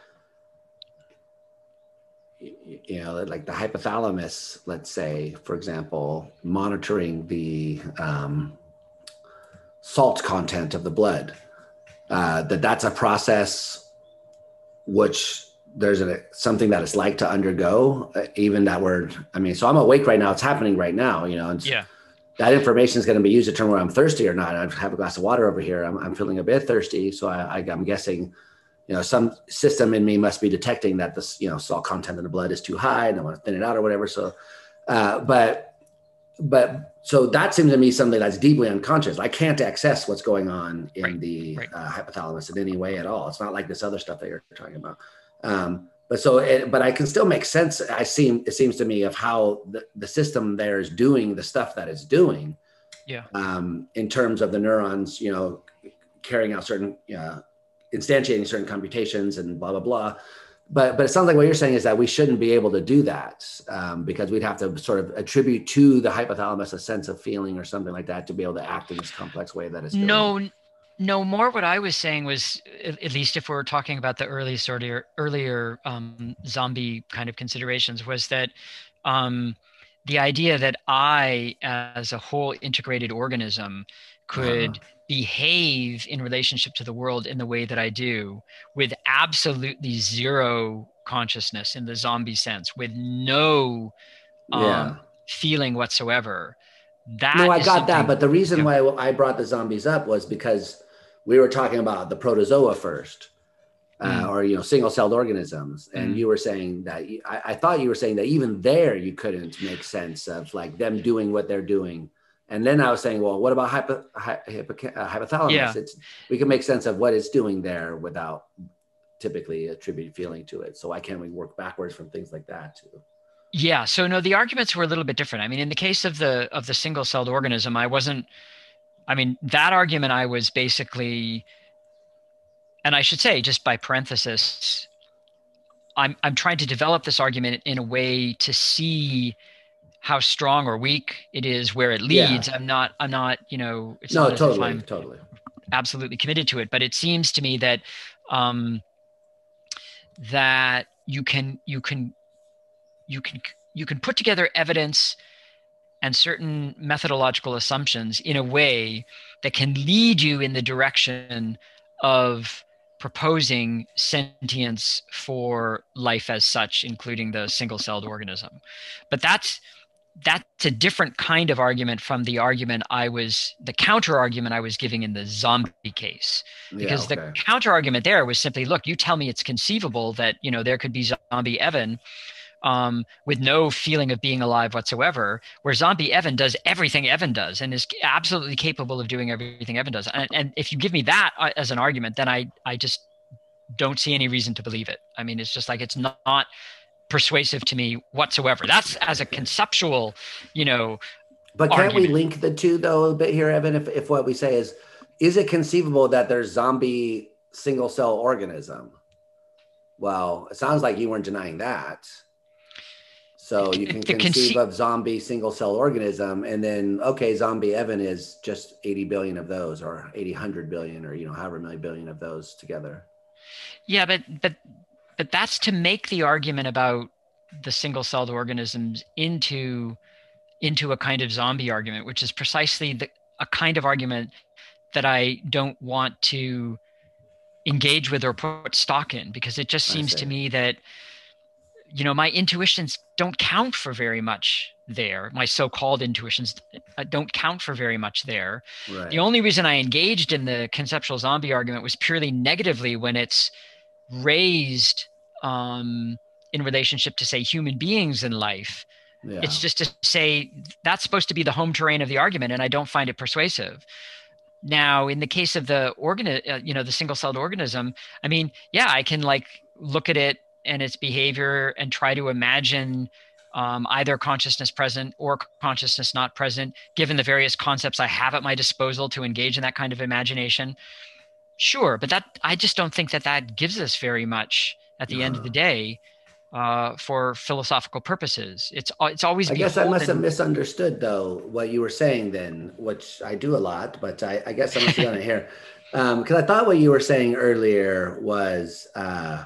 you know, like the hypothalamus, let's say, for example, monitoring the um, salt content of the blood, uh, that that's a process which there's a, something that it's like to undergo, uh, even that we're, I mean, so I'm awake right now. It's happening right now, you know, and yeah, that information is going to be used to determine whether I'm thirsty or not. I have a glass of water over here. I'm, I'm feeling a bit thirsty. So I, I, I'm guessing, you know, some system in me must be detecting that this, you know, salt content in the blood is too high and I want to thin it out or whatever. So, uh, but, but so that seems to me something that's deeply unconscious. I can't access what's going on in right, the right. uh, hypothalamus in any way at all. It's not like this other stuff that you're talking about. Um, but so, it, but I can still make sense. I seem, it seems to me of how the, the system there is doing the stuff that it's doing. Yeah. Um, in terms of the neurons, you know, carrying out certain, uh, instantiating certain computations and blah, blah, blah. But, but it sounds like what you're saying is that we shouldn't be able to do that um, because we'd have to sort of attribute to the hypothalamus a sense of feeling or something like that to be able to act in this complex way that it's doing. No, no, more what I was saying was, at, at least if we're talking about the early sort of earlier um, zombie kind of considerations, was that um, the idea that I, as a whole integrated organism, could Uh-huh. behave in relationship to the world in the way that I do, with absolutely zero consciousness in the zombie sense, with no um, Yeah. feeling whatsoever. No, That I is got that. something, But the reason you know, why I brought the zombies up was because we were talking about the protozoa first. Uh, mm, or you know single-celled organisms, and mm, you were saying that I, I thought you were saying that even there you couldn't make sense of like them doing what they're doing, and then I was saying, well, what about hypo, hy, hypo, uh, hypothalamus? yeah. It's we can make sense of what it's doing there without typically attribute feeling to it. So why can't we work backwards from things like that too? Yeah, so no, the arguments were a little bit different. I mean, in the case of the of the single-celled organism, I wasn't, I mean, that argument I was basically, and I should say just by parenthesis, I'm I'm trying to develop this argument in a way to see how strong or weak it is where it Yeah. leads. I'm not I'm not, you know, it's No, not as if totally, I'm totally. absolutely committed to it, but it seems to me that um that you can you can you can you can put together evidence and certain methodological assumptions in a way that can lead you in the direction of proposing sentience for life as such, including the single-celled organism. But that's that's a different kind of argument from the argument I was, the counter argument I was giving in the zombie case. Yeah. Because the Okay. counter argument there was simply, look, you tell me it's conceivable that, you know, there could be zombie Evan um, with no feeling of being alive whatsoever, where zombie Evan does everything Evan does and is absolutely capable of doing everything Evan does. And, and if you give me that uh, as an argument, then I, I just don't see any reason to believe it. I mean, it's just like, it's not persuasive to me whatsoever. That's as a conceptual, you know, But can't we argument. link the two though a bit here, Evan? If if what we say is, is it conceivable that there's zombie single cell organism? Well, it sounds like you weren't denying that. So you can The conceive conce- of zombie single cell organism, and then okay, zombie Evan is just eighty billion of those, or eighty hundred billion, or you know, however many billion of those together. yeah, but but but that's to make the argument about the single-celled organisms into into a kind of zombie argument, which is precisely the a kind of argument that I don't want to engage with or put stock in, because it just I seems to say, me that, you know, my intuitions don't count for very much there. My so-called intuitions uh, don't count for very much there. The right. only reason I engaged in the conceptual zombie argument was purely negatively when it's raised um, in relationship to, say, human beings in life. It's Yeah. just to say that's supposed to be the home terrain of the argument, and I don't find it persuasive. Now, in the case of the organ, uh, you know, the single-celled organism, I mean, yeah, I can like look at it and its behavior and try to imagine um, either consciousness present or consciousness not present, given the various concepts I have at my disposal to engage in that kind of imagination. Sure, but that I just don't think that that gives us very much at the end of Uh-huh. the day. uh, for philosophical purposes. It's it's always I guess I must have beholden. misunderstood though what you were saying then, which I do a lot, but I, I guess I must have done it here. Um, because I thought what you were saying earlier was uh,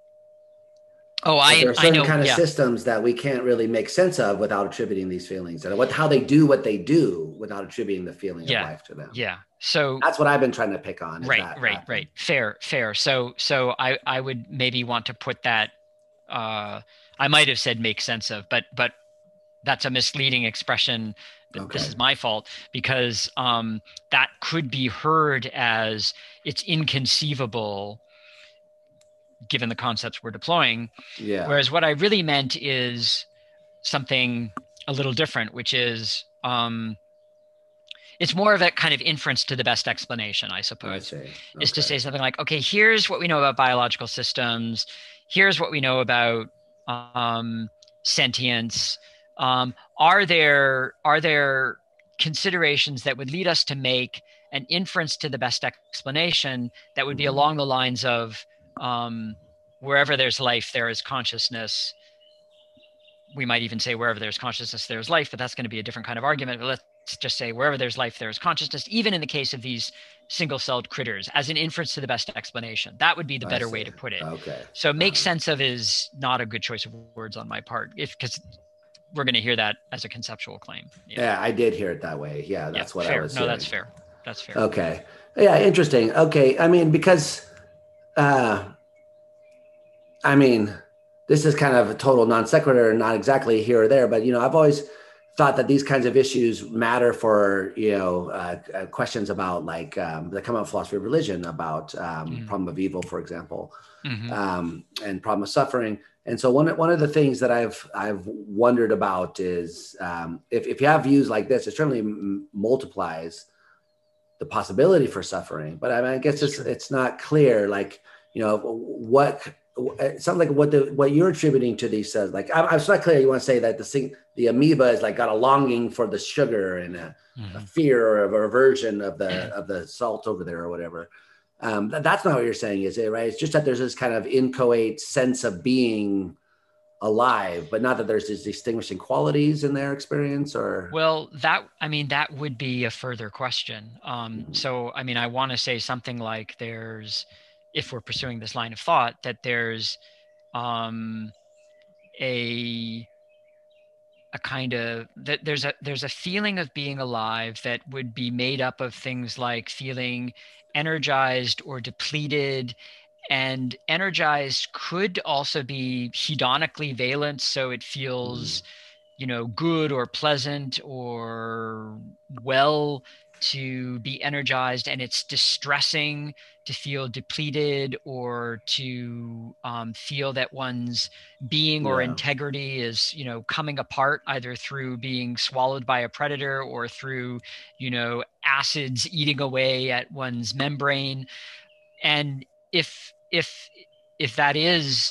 Oh, that there I are I certain know. kind of Yeah, systems that we can't really make sense of without attributing these feelings, and what how they do what they do without attributing the feeling of yeah, life to them. yeah. So That's what I've been trying to pick on is right, that right, that right. thing. Fair, fair. So so I I would maybe want to put that. Uh, I might have said make sense of, but but that's a misleading expression. This Okay. is my fault because um, that could be heard as it's inconceivable given the concepts we're deploying. Yeah. Whereas what I really meant is something a little different, which is um, it's more of a kind of inference to the best explanation, I I suppose, see. is to Okay. say something like, okay, here's what we know about biological systems. Here's what we know about um, sentience. Um, are there are there considerations that would lead us to make an inference to the best explanation that would be Mhm. along the lines of um, wherever there's life, there is consciousness. We might even say wherever there's consciousness, there's life, but that's going to be a different kind of argument. But let's just say wherever there's life, there's consciousness, even in the case of these single celled critters, as an inference to the best explanation. That would be the I better way see. to put it. Okay. So make Uh-huh. sense of is not a good choice of words on my part, if because we're going to hear that as a conceptual claim. Yeah. Yeah, I did hear it that way. Yeah, Yeah. that's what I Fair. was No, that's hearing. fair. That's fair. Okay. Yeah, interesting. Okay. I mean, because uh I mean, this is kind of a total non sequitur, not exactly here or there, but you know, I've always thought that these kinds of issues matter for you know uh, uh, questions about like um, that come out of philosophy of religion about um, Mm-hmm. problem of evil, for example, Mm-hmm. um, and problem of suffering. And so one one of the things that I've I've wondered about is um, if if you have views like this, it certainly m- multiplies the possibility for suffering. But I mean, I guess It's it's true. it's not clear. Like you know what it sounds like what the what you're attributing to these says. Like I, it's not clear. You want to say that the the amoeba is like got a longing for the sugar and a, a Mm-hmm. fear or a aversion of the of the salt over there or whatever. Um, that, that's not what you're saying, is it? Right? It's just that there's this kind of inchoate sense of being alive, but not that there's these distinguishing qualities in their experience. Or Well, that, I mean, that would be a further question. Um, Mhm. so, I mean, I want to say something like there's, if we're pursuing this line of thought, that there's um, a a kind of that there's a there's a feeling of being alive that would be made up of things like feeling energized or depleted, and energized could also be hedonically valent, so it Mhm. feels you know, good or pleasant or well to be energized, and it's distressing to feel depleted or to um, feel that one's being or Yeah. integrity is, you know, coming apart either through being swallowed by a predator or through, you know, acids eating away at one's membrane. And if if if that is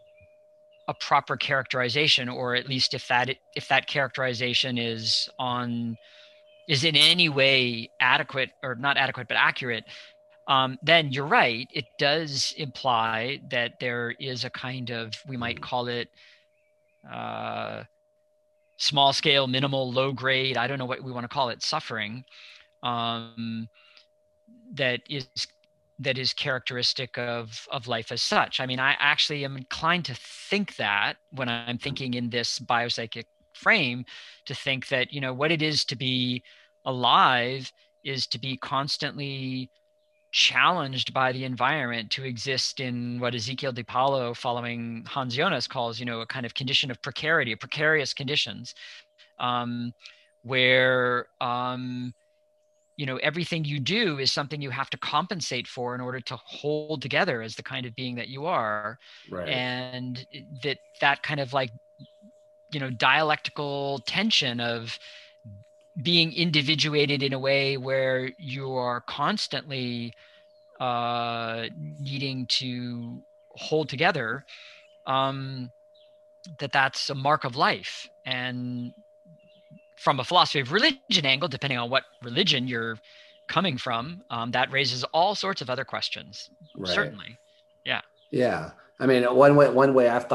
a proper characterization, or at least if that if that characterization is on is in any way adequate, or not adequate but accurate, um, then you're right, it does imply that there is a kind of, we might Mhm. call it uh, small scale, minimal, low grade, I don't know what we want to call it, suffering, um, that is that is characteristic of of life as such. I mean, I actually am inclined to think that when I'm thinking in this biopsychic frame, to think that, you know, what it is to be alive is to be constantly challenged by the environment, to exist in what Ezekiel de Paulo, following Hans Jonas, calls, you know, a kind of condition of precarity, precarious conditions, um, where um, you know, everything you do is something you have to compensate for in order to hold together as the kind of being that you are. Right. And that that kind of like, you know, dialectical tension of being individuated in a way where you are constantly uh, needing to hold together, um, that that's a mark of life. And from a philosophy of religion angle, depending on what religion you're coming from, um, that raises all sorts of other questions. Right. Certainly. Yeah. Yeah. I mean, one way one way I've thought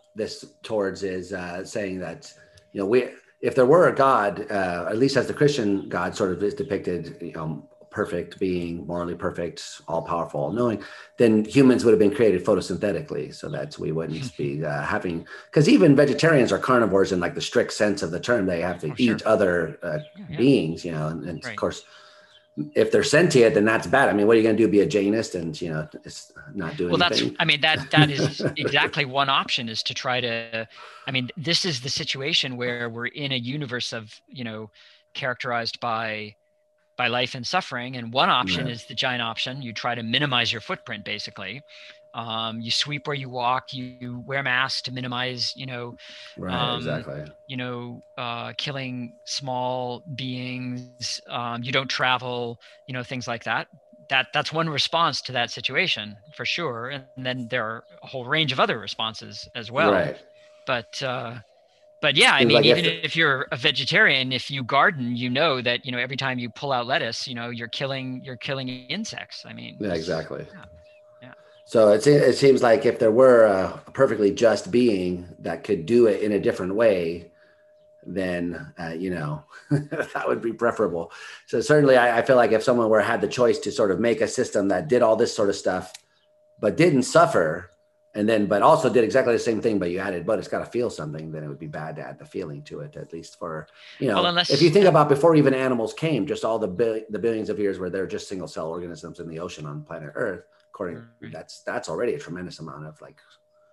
this towards is uh, saying that, you know, we, if there were a God, uh, at least as the Christian God sort of is depicted, you know, perfect being, morally perfect, all powerful, all knowing, then humans would have been created photosynthetically, so that we wouldn't be uh, having, because even vegetarians are carnivores in like the strict sense of the term. They have to Oh, eat sure. other uh, Yeah, yeah. beings, you know, and, and Right. of course, if they're sentient, then that's bad. I mean, what are you going to do? Be a Janist and, you know, it's not do Well, anything? that's, I mean, that that is exactly one option, is to try to, I mean, this is the situation where we're in a universe of, you know, characterized by by life and suffering. And one option Right. is the giant option. You try to minimize your footprint, basically. Um, you sweep where you walk, you, you wear masks to minimize, you know, Right, um, exactly. you know, uh, killing small beings. Um, you don't travel, you know, things like that. That that's one response to that situation for sure. And then there are a whole range of other responses as well. Right. But uh, but yeah, I Seems mean, like even if, if you're a vegetarian, if you garden, you know that, you know, every time you pull out lettuce, you know, you're killing you're killing insects. I mean, yeah, this, exactly. yeah, yeah. So it, it seems like if there were a, a perfectly just being that could do it in a different way, then, uh, you know, that would be preferable. So certainly I, I feel like if someone were had the choice to sort of make a system that did all this sort of stuff, but didn't suffer, and then, but also did exactly the same thing, but you added, but it's got to feel something, then it would be bad to add the feeling to it, at least for, you Well, know, if you unless, think uh, about before even animals came, just all the, bil- the billions of years where they're just single cell organisms in the ocean on planet Earth, according, right. that's, that's already a tremendous amount of like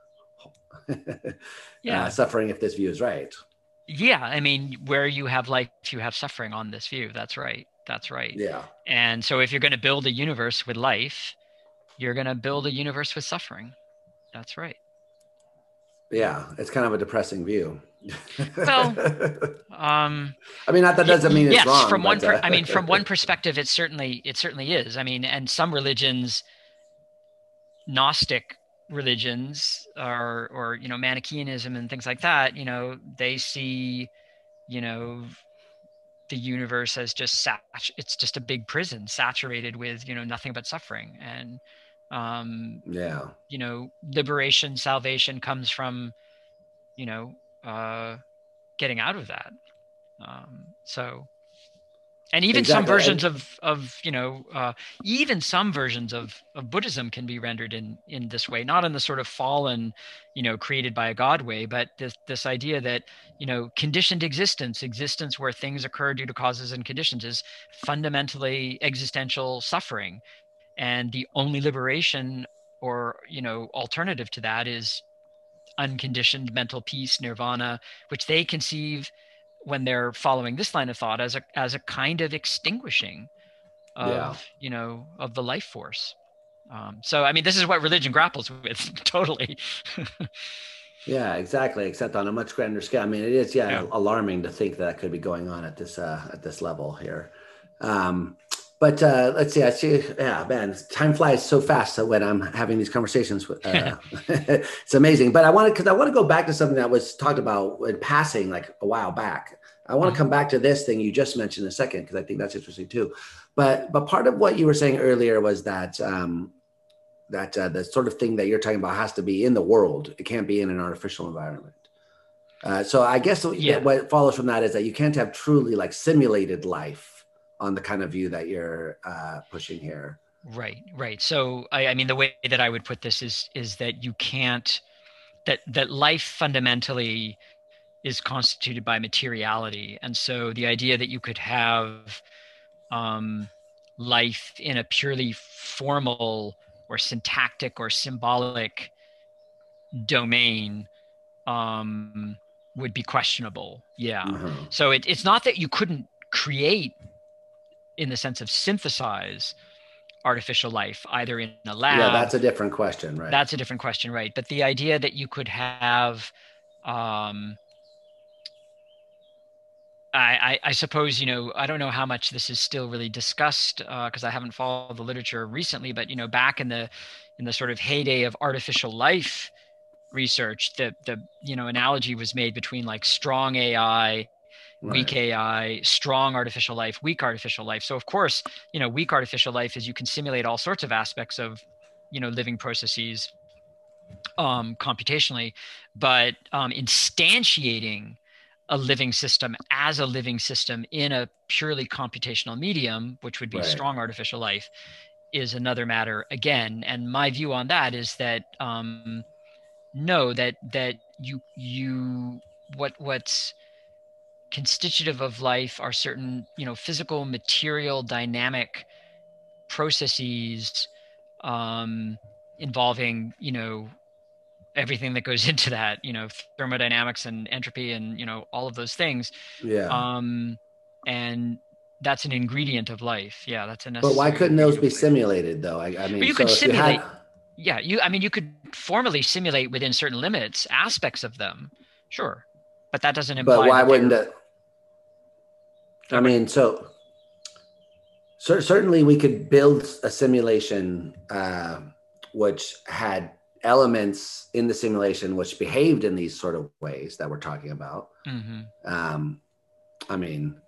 uh, Yeah, suffering if this view is right. yeah. I mean, where you have life, you have suffering on this view. That's right. That's right. Yeah. And so if you're going to build a universe with life, you're going to build a universe with suffering. That's right. Yeah. It's kind of a depressing view. Well, um, I mean, not that y- doesn't mean it's yes, wrong, from one but per, uh, I mean, from one perspective, it certainly it certainly is. I mean, and some religions, Gnostic religions, or or you know, Manichaeanism and things like that, you know, they see, you know, the universe as just sat it's just a big prison saturated with, you know, nothing but suffering. And um, yeah, you know, liberation, salvation comes from, you know, uh, getting out of that. Um, so and even some exactly. versions And of of you know uh, even some versions of of Buddhism can be rendered in in this way, not in the sort of fallen, you know, created by a god way, but this this idea that, you know, conditioned existence, existence where things occur due to causes and conditions, is fundamentally existential suffering. And the only liberation, or, you know, alternative to that, is unconditioned mental peace, nirvana, which they conceive, when they're following this line of thought, as a as a kind of extinguishing yeah, of, you know, of the life force. Um, so I mean, this is what religion grapples with totally. yeah, exactly. Except on a much grander scale. I mean, it is, yeah, Yeah. alarming to think that, that could be going on at this uh, at this level here. Um, but uh, let's see. I see. Yeah, man, time flies so fast. So when I'm having these conversations, uh, it's amazing. But I want to, because I want to go back to something that was talked about in passing like a while back. I want to come back to this thing you just mentioned in a second, because I think that's interesting too. But but part of what you were saying earlier was that um, that uh, the sort of thing that you're talking about has to be in the world. It can't be in an artificial environment. Uh, so I guess Yeah. what follows from that is that you can't have truly like simulated life on the kind of view that you're uh, pushing here. Right. Right. So I, I mean, the way that I would put this is is that you can't, that that life fundamentally is constituted by materiality. And so the idea that you could have um, life in a purely formal or syntactic or symbolic domain um, would be questionable. Yeah. Uh-huh. So it, it's not that you couldn't create, in the sense of synthesize, artificial life either in a Yeah, lab. that's a different question, right? That's a different question, right? But the idea that you could have um, I, I, suppose, you know, I don't know how much this is still really discussed because uh, I haven't followed the literature recently, but, you know, back in the in the sort of heyday of artificial life research, the the you know, analogy was made between like strong A I, weak Right. A I, strong artificial life, weak artificial life. So of course, you know, weak artificial life is you can simulate all sorts of aspects of, you know, living processes um, computationally, but um, instantiating a living system as a living system in a purely computational medium, which would be Right. strong artificial life, is another matter again. And my view on that is that um, no, that that you you what what's constitutive of life are certain, you know, physical, material, dynamic processes um, involving, you know, everything that goes into that, you know, thermodynamics and entropy and, you know, all of those things. Yeah. Um, and that's an ingredient of life. Yeah, that's a But why necessary couldn't those ingredient be of life. simulated though? I, I But mean, you could so if you simulate, had, yeah, you, I mean, you could formally simulate within certain limits aspects of them, sure. But that doesn't but imply why that wouldn't they're, it? I okay. mean, so cer- certainly we could build a simulation uh, which had elements in the simulation which behaved in these sort of ways that we're talking about. Mm-hmm. Um, I mean,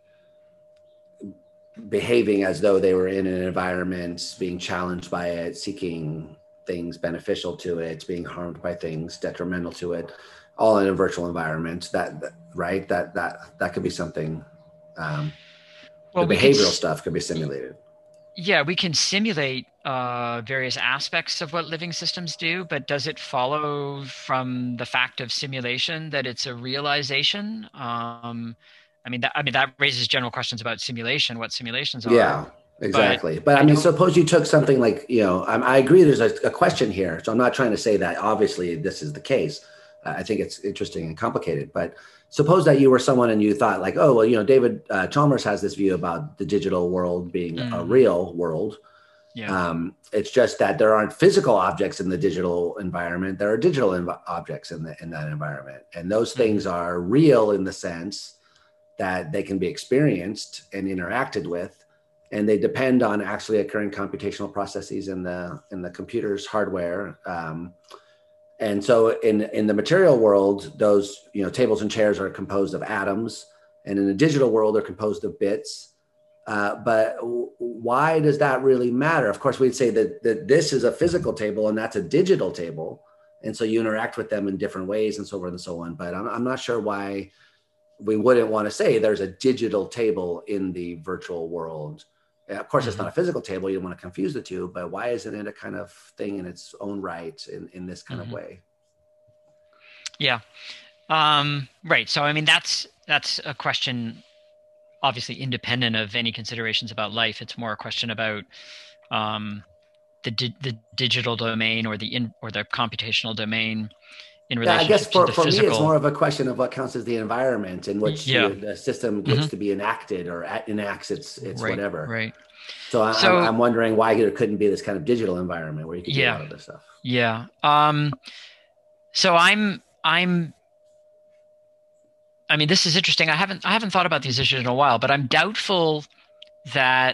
behaving as though they were in an environment, being challenged by it, seeking things beneficial to it, being harmed by things detrimental to it, all in a virtual environment. That, that right? That that that could be something. Um, the Well, we could, behavioral stuff could be simulated. yeah, we can simulate uh, various aspects of what living systems do, but does it follow from the fact of simulation that it's a realization? Um, I mean, that, I mean that raises general questions about simulation, what simulations are, Yeah, but exactly. But I I mean, don't. suppose you took something like, you know, I, I agree there's a, a question here. So I'm not trying to say that obviously this is the case. Uh, I think it's interesting and complicated. But suppose that you were someone and you thought, like, oh, well, you know, David uh, Chalmers has this view about the digital world being a Mhm. real world. Yeah. Um, it's just that there aren't physical objects in the digital environment. There are digital env- objects in, the, in that environment. And those Mhm. things are real in the sense that they can be experienced and interacted with, and they depend on actually occurring computational processes in the in the computer's hardware. Um, and so in in the material world, those, you know, tables and chairs are composed of atoms, and in the digital world, they're composed of bits. Uh, but w- why does that really matter? Of course, we'd say that, that this is a physical table and that's a digital table. And so you interact with them in different ways and so forth and so on. But I'm, I'm not sure why we wouldn't want to say there's a digital table in the virtual world. Of course, it's not Mhm. a physical table. You don't want to confuse the two, but why isn't it a kind of thing in its own right in, in this kind of Mhm. way? Yeah. Um, right. So, I mean, that's that's a question obviously independent of any considerations about life. It's more a question about um, the di- the digital domain or the in or the computational domain in Yeah, I guess relationship to for, the for me, it's physical. more of a question of what counts as the environment in which Yeah. the, the system Hmm. gets to be enacted or enacts its its Right. whatever. Right. So I, I'm So I'm wondering why there couldn't be this kind of digital environment where you could do a yeah. lot of this stuff. Yeah. Um, so I'm I'm I mean, this is interesting. I haven't I haven't thought about these issues in a while, but I'm doubtful that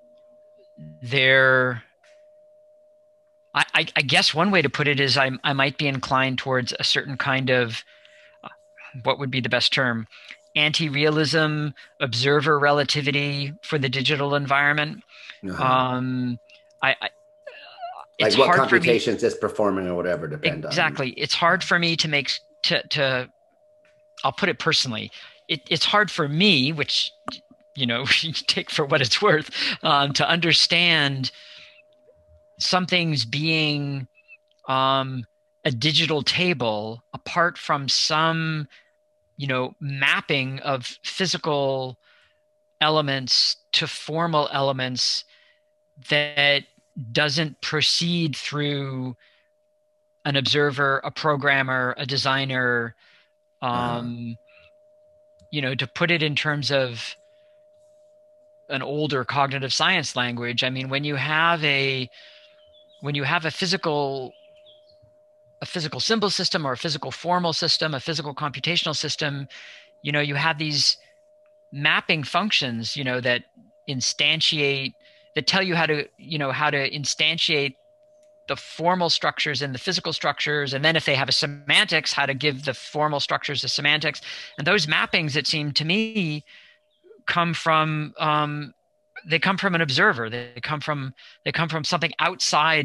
there. I, I, I guess one way to put it is I I might be inclined towards a certain kind of what would be the best term, anti-realism, observer relativity for the digital environment. Uh-huh. Um, I, I it's Like what hard for me computations it's performing or whatever depend on. exactly. It's hard for me to make to to. I'll put it personally. It, it's hard for me, which you know, you take for what it's worth, um, to understand something's being um, a digital table apart from some, you know, mapping of physical elements to formal elements that doesn't proceed through an observer, a programmer, a designer. Uh-huh. Um, you know, to put it in terms of an older cognitive science language, I mean, when you have a when you have a physical a physical symbol system or a physical formal system, a physical computational system, you know, you have these mapping functions, you know, that instantiate that tell you how to, you know, how to instantiate the formal structures and the physical structures, and then if they have a semantics, how to give the formal structures the semantics. And those mappings, it seemed to me, come from um, they come from an observer. They come from they come from something outside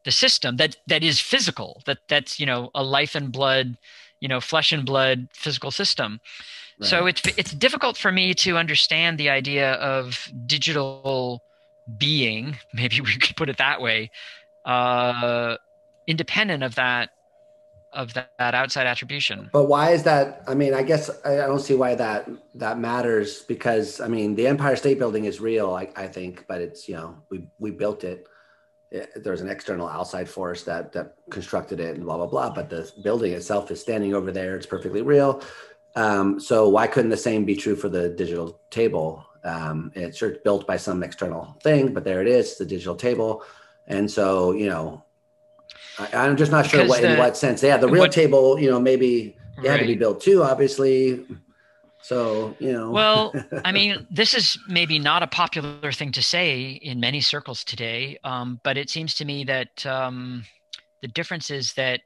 the system that that is physical, that that's, you know, a life and blood, you know, flesh and blood physical system. So Right. it's it's difficult for me to understand the idea of digital being, maybe we could put it that way, uh, independent of that of that, that outside attribution. But why is that? I mean, I guess I I don't see why that that matters because I mean, the Empire State Building is real, I, I think, but it's, you know, we we built it. It- There's an external outside force that that constructed it and blah blah blah. But the building itself is standing over there. It's perfectly real. Um, so why couldn't the same be true for the digital table? Um, it's sure built by some external thing, but there it is, the digital table. And so, you know, I, I'm just not sure Because what in the what sense. Yeah, the real what table, you know, maybe it had to be right. built too, obviously. So, you know. Well, I mean, this is maybe not a popular thing to say in many circles today, um, but it seems to me that um, the difference is that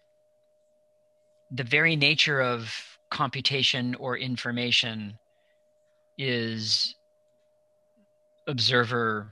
the very nature of computation or information is observer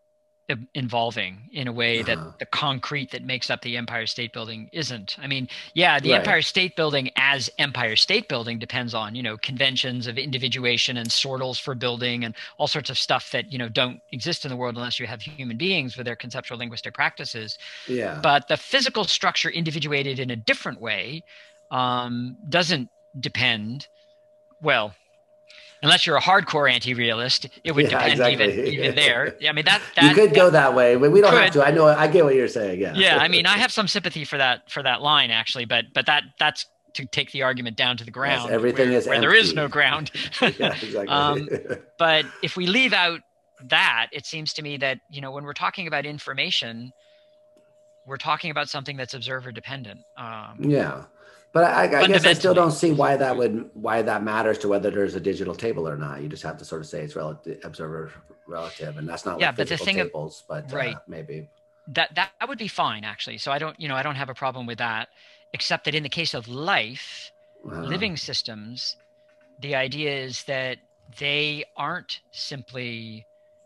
involving in a way that Uh-huh. the concrete that makes up the Empire State Building isn't. I mean, yeah, the Right. Empire State Building as Empire State Building depends on, you know, conventions of individuation and sortals for building and all sorts of stuff that, you know, don't exist in the world unless you have human beings with their conceptual linguistic practices. Yeah. But the physical structure individuated in a different way um, doesn't depend, well, unless you're a hardcore anti-realist, it would Yeah, depend even exactly. even there. I mean that You that could that go that way, but we don't have could. to. I know, I get what you're saying. Yeah. Yeah, I mean, I have some sympathy for that for that line actually, but but that that's to take the argument down to the Yes, ground everything where is where there is no empty. ground. Yeah, exactly. um, but if we leave out that, it seems to me that, you know, when we're talking about information, we're talking about something that's observer dependent. Um, Yeah. But I, I guess I still don't fundamentally. see why that would why that matters to whether there's a digital table or not. You just have to sort of say it's relative, observer relative, and that's not Yeah, like but the physical thing of tables, but uh, right, maybe. that that would be fine actually. So I don't, you know, I don't have a problem with that, except that in the case of life, Uh, living systems, the idea is that they aren't simply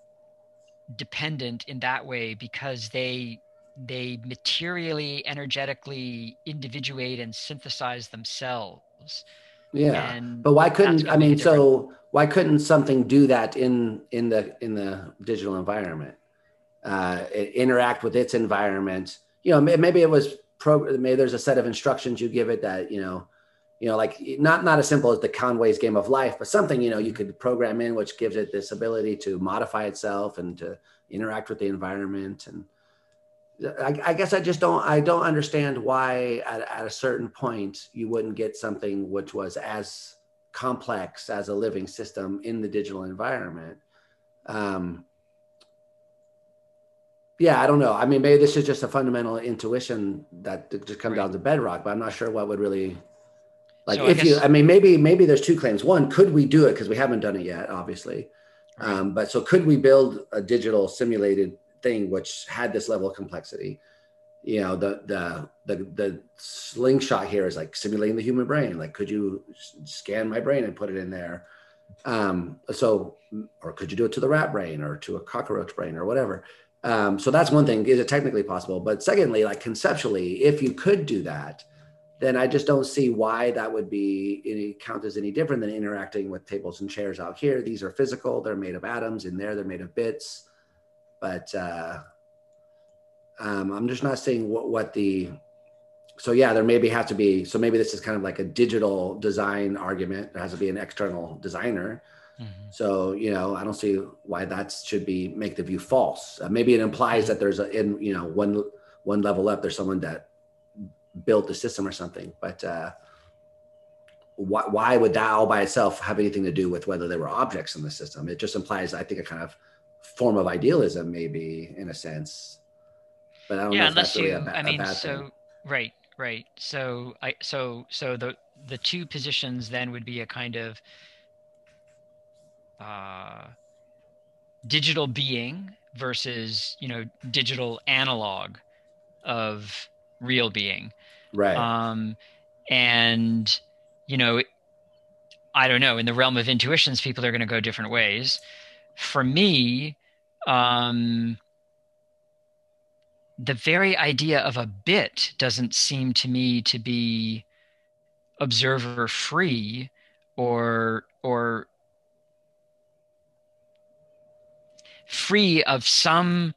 dependent in that way because they they materially, energetically individuate and synthesize themselves, yeah, and but why that's couldn't going I to make a mean? difference. So why couldn't something do that in in the in the digital environment? Uh, interact with its environment. You know, maybe it was pro. Maybe there's a set of instructions you give it that you know you know, like not not as simple as the Conway's Game of Life, but something you know you could program in which gives it this ability to modify itself and to interact with the environment. And I, I guess I just don't I don't understand why at, at a certain point you wouldn't get something which was as complex as a living system in the digital environment. Um, yeah, I don't know. I mean, maybe this is just a fundamental intuition that just comes Right. down to bedrock, but I'm not sure what would really. Like So I if you, guess I mean, maybe maybe there's two claims. One, could we do it because we haven't done it yet, obviously. right. Um, but so could we build a digital simulated thing which had this level of complexity? You know, the the the the slingshot here is like simulating the human brain. Like, could you scan my brain and put it in there? Um, so, or could you do it to the rat brain or to a cockroach brain or whatever? Um, so that's one thing. Is it technically possible? But secondly, like conceptually, if you could do that, then I just don't see why that would be any count as any different than interacting with tables and chairs out here. These are physical; they're made of atoms. In there, they're made of bits. But uh, um, I'm just not seeing what, what the. So yeah, there maybe have to be. So maybe this is kind of like a digital design argument. There has to be an external designer. Mm-hmm. So you know, I don't see why that should be make the view false. Uh, maybe it implies Mm-hmm. that there's a in you know one one level up, there's someone that built the system or something. But uh, why, why would that all by itself have anything to do with whether there were objects in the system? It just implies, I think, a kind of form of idealism, maybe in a sense. But I don't know Yeah, if that's unless really a, you, ba- I a mean, bad thing. so right, right. So I, so so the the two positions then would be a kind of uh, digital being versus, you know, digital analog of real being. Right. Um, and you know, I don't know. In the realm of intuitions, people are going to go different ways. For me, um, the very idea of a bit doesn't seem to me to be observer free or or free of some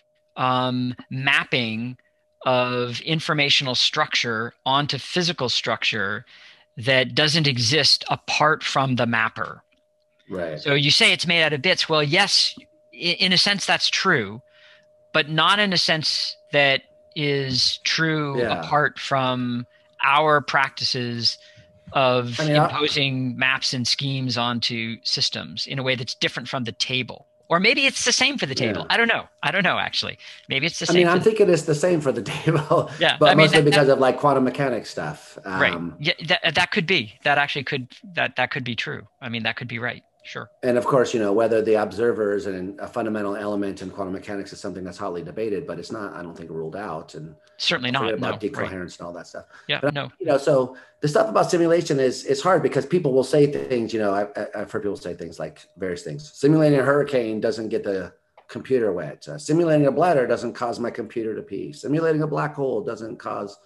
um, mapping of informational structure onto physical structure that doesn't exist apart from the mapper. Right. So you say it's made out of bits. Well, yes, in a sense that's true, but not in a sense that is true Yeah. apart from our practices I of mean, I, imposing maps and schemes onto systems in a way that's different from the table. Or maybe it's the same for the table. yeah. I don't know. I don't know, actually. Maybe it's the I mean, same for I'm the thinking it's the same for the table, yeah. I but mean mostly that, that because of like quantum mechanics stuff. right. Um, Yeah, that that could be. That actually could that that could be true. I mean, that could be right. Sure. and of course, you know, whether the observers and a fundamental element in quantum mechanics is something that's hotly debated, but it's not, I don't think, ruled out. And Certainly don't forget not. about No. Right. decoherence and all that stuff. Yeah. But No. you know, so the stuff about simulation is is hard because people will say things. You know, I, I've heard people say things like various things. Simulating a hurricane doesn't get the computer wet. Uh, simulating a bladder doesn't cause my computer to pee. Simulating a black hole doesn't cause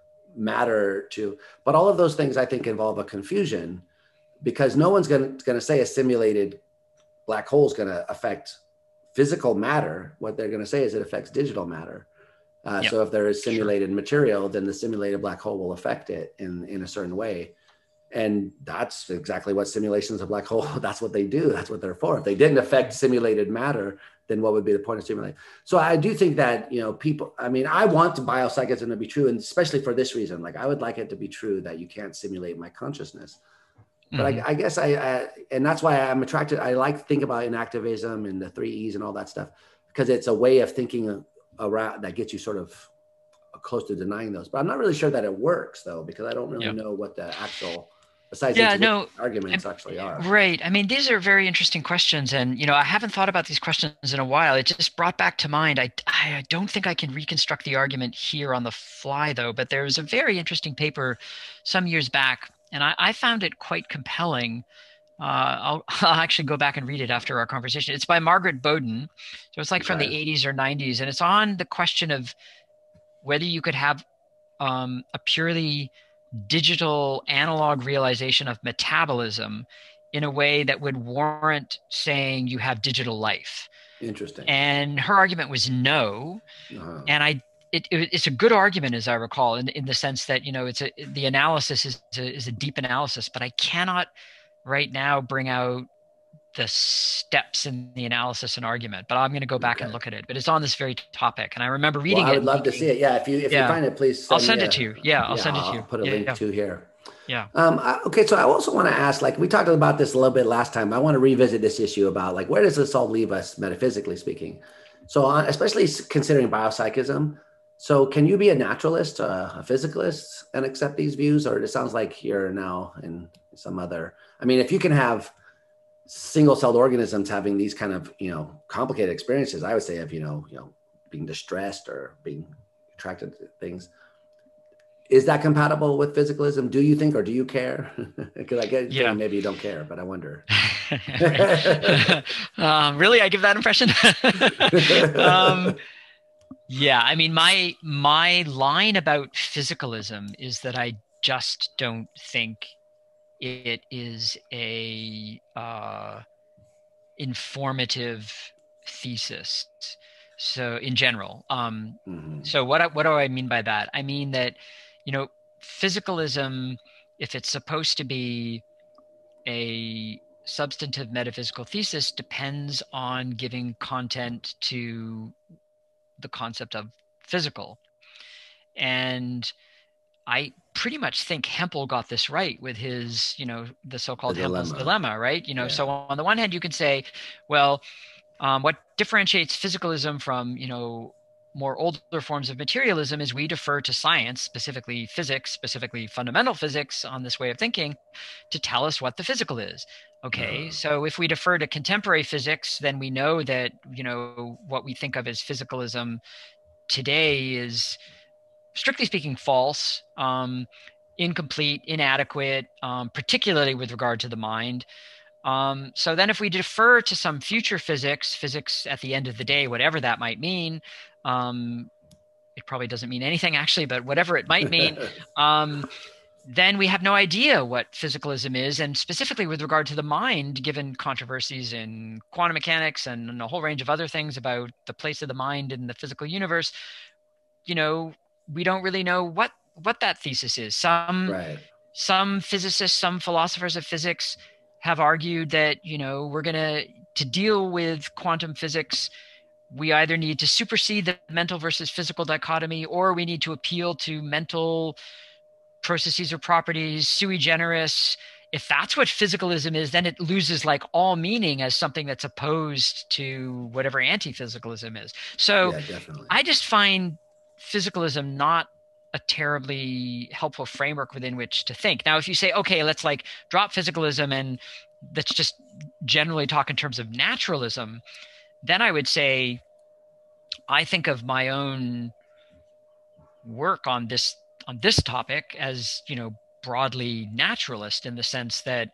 matter to. But all of those things I think involve a confusion because no one's going to say a simulated black hole is going to affect physical matter. What they're going to say is it affects digital matter. Uh, Yep. So if there is simulated Sure. material, then the simulated black hole will affect it in, in a certain way. And that's exactly what simulations of black hole, that's what they do. That's what they're for. If they didn't affect simulated matter, then what would be the point of simulating? So I do think that, you know, people, I mean, I want biopsychism to be true, and especially for this reason, like I would like it to be true that you can't simulate my consciousness. But Mhm. I, I guess I, I, and that's why I'm attracted. I like to think about inactivism and the three E's and all that stuff, because it's a way of thinking around that gets you sort of close to denying those. But I'm not really sure that it works though, because I don't really Yeah. know what the actual, besides Yeah. intuition, No. arguments I'm- actually are. Right. I mean, these are very interesting questions, and you know, I haven't thought about these questions in a while. It just brought back to mind. I I don't think I can reconstruct the argument here on the fly, though. But there was a very interesting paper some years back, and I, I found it quite compelling. Uh, I'll, I'll actually go back and read it after our conversation. It's by Margaret Bowden, so it's like from the Okay. eighties or nineties, and it's on the question of whether you could have um, a purely digital analog realization of metabolism in a way that would warrant saying you have digital life. Interesting. And her argument was no. Uh-huh. And I, it, it, it's a good argument, as I recall, in, in the sense that, you know, it's a, the analysis is a, is a deep analysis, but I cannot right now bring out the steps in the analysis and argument, but I'm going to go back Okay. and look at it. But it's on this very topic. And I remember Well, reading I it would and love to thinking, see it. Yeah. If you, if you yeah, find it, please I'll send send me it a, to you. Yeah, I'll yeah, send it to I'll you. put a Yeah, link yeah, to here. yeah. Um, I, okay, so I also want to ask, like we talked about this a little bit last time. I want to revisit this issue about like where does this all leave us metaphysically speaking? So, uh, especially s- considering biopsychism. So, can you be a naturalist, uh, a physicalist, and accept these views, or it sounds like you're now in some other? I mean, if you can have single-celled organisms having these kind of you know complicated experiences, I would say of you know you know being distressed or being attracted to things. Is that compatible with physicalism? Do you think, or do you care? Because I get Yeah. maybe you don't care, but I wonder. um, really, I give that impression. um, yeah, I mean, my my line about physicalism is that I just don't think it is a uh, informative thesis. So, in general, um, Mm-hmm. so what I, what do I mean by that? I mean that, you know, physicalism, if it's supposed to be a substantive metaphysical thesis, depends on giving content to the concept of physical. And I pretty much think Hempel got this right with his, you know, the so-called The Hempel's dilemma. dilemma, right? You know, Yeah. so on the one hand, you can say, well, um, what differentiates physicalism from, you know, more older forms of materialism is we defer to science, specifically physics, specifically fundamental physics on this way of thinking, to tell us what the physical is. Okay, Uh, so if we defer to contemporary physics, then we know that, you know, what we think of as physicalism today is, strictly speaking, false, um, incomplete, inadequate, um, particularly with regard to the mind. Um, so then if we defer to some future physics, physics at the end of the day, whatever that might mean, um, it probably doesn't mean anything actually, but whatever it might mean, um, then we have no idea what physicalism is. And specifically with regard to the mind, given controversies in quantum mechanics and a whole range of other things about the place of the mind in the physical universe, you know, we don't really know what, what that thesis is. Some, right. some physicists, some philosophers of physics have argued that, you know, we're going to, to deal with quantum physics, we either need to supersede the mental versus physical dichotomy, or we need to appeal to mental processes or properties sui generis. If that's what physicalism is, then it loses like all meaning as something that's opposed to whatever anti-physicalism is. So Yeah, definitely. I just find physicalism not a terribly helpful framework within which to think. Now, if you say, okay, let's like drop physicalism and let's just generally talk in terms of naturalism, then I would say I think of my own work on this on this topic as, you know, broadly naturalist, in the sense that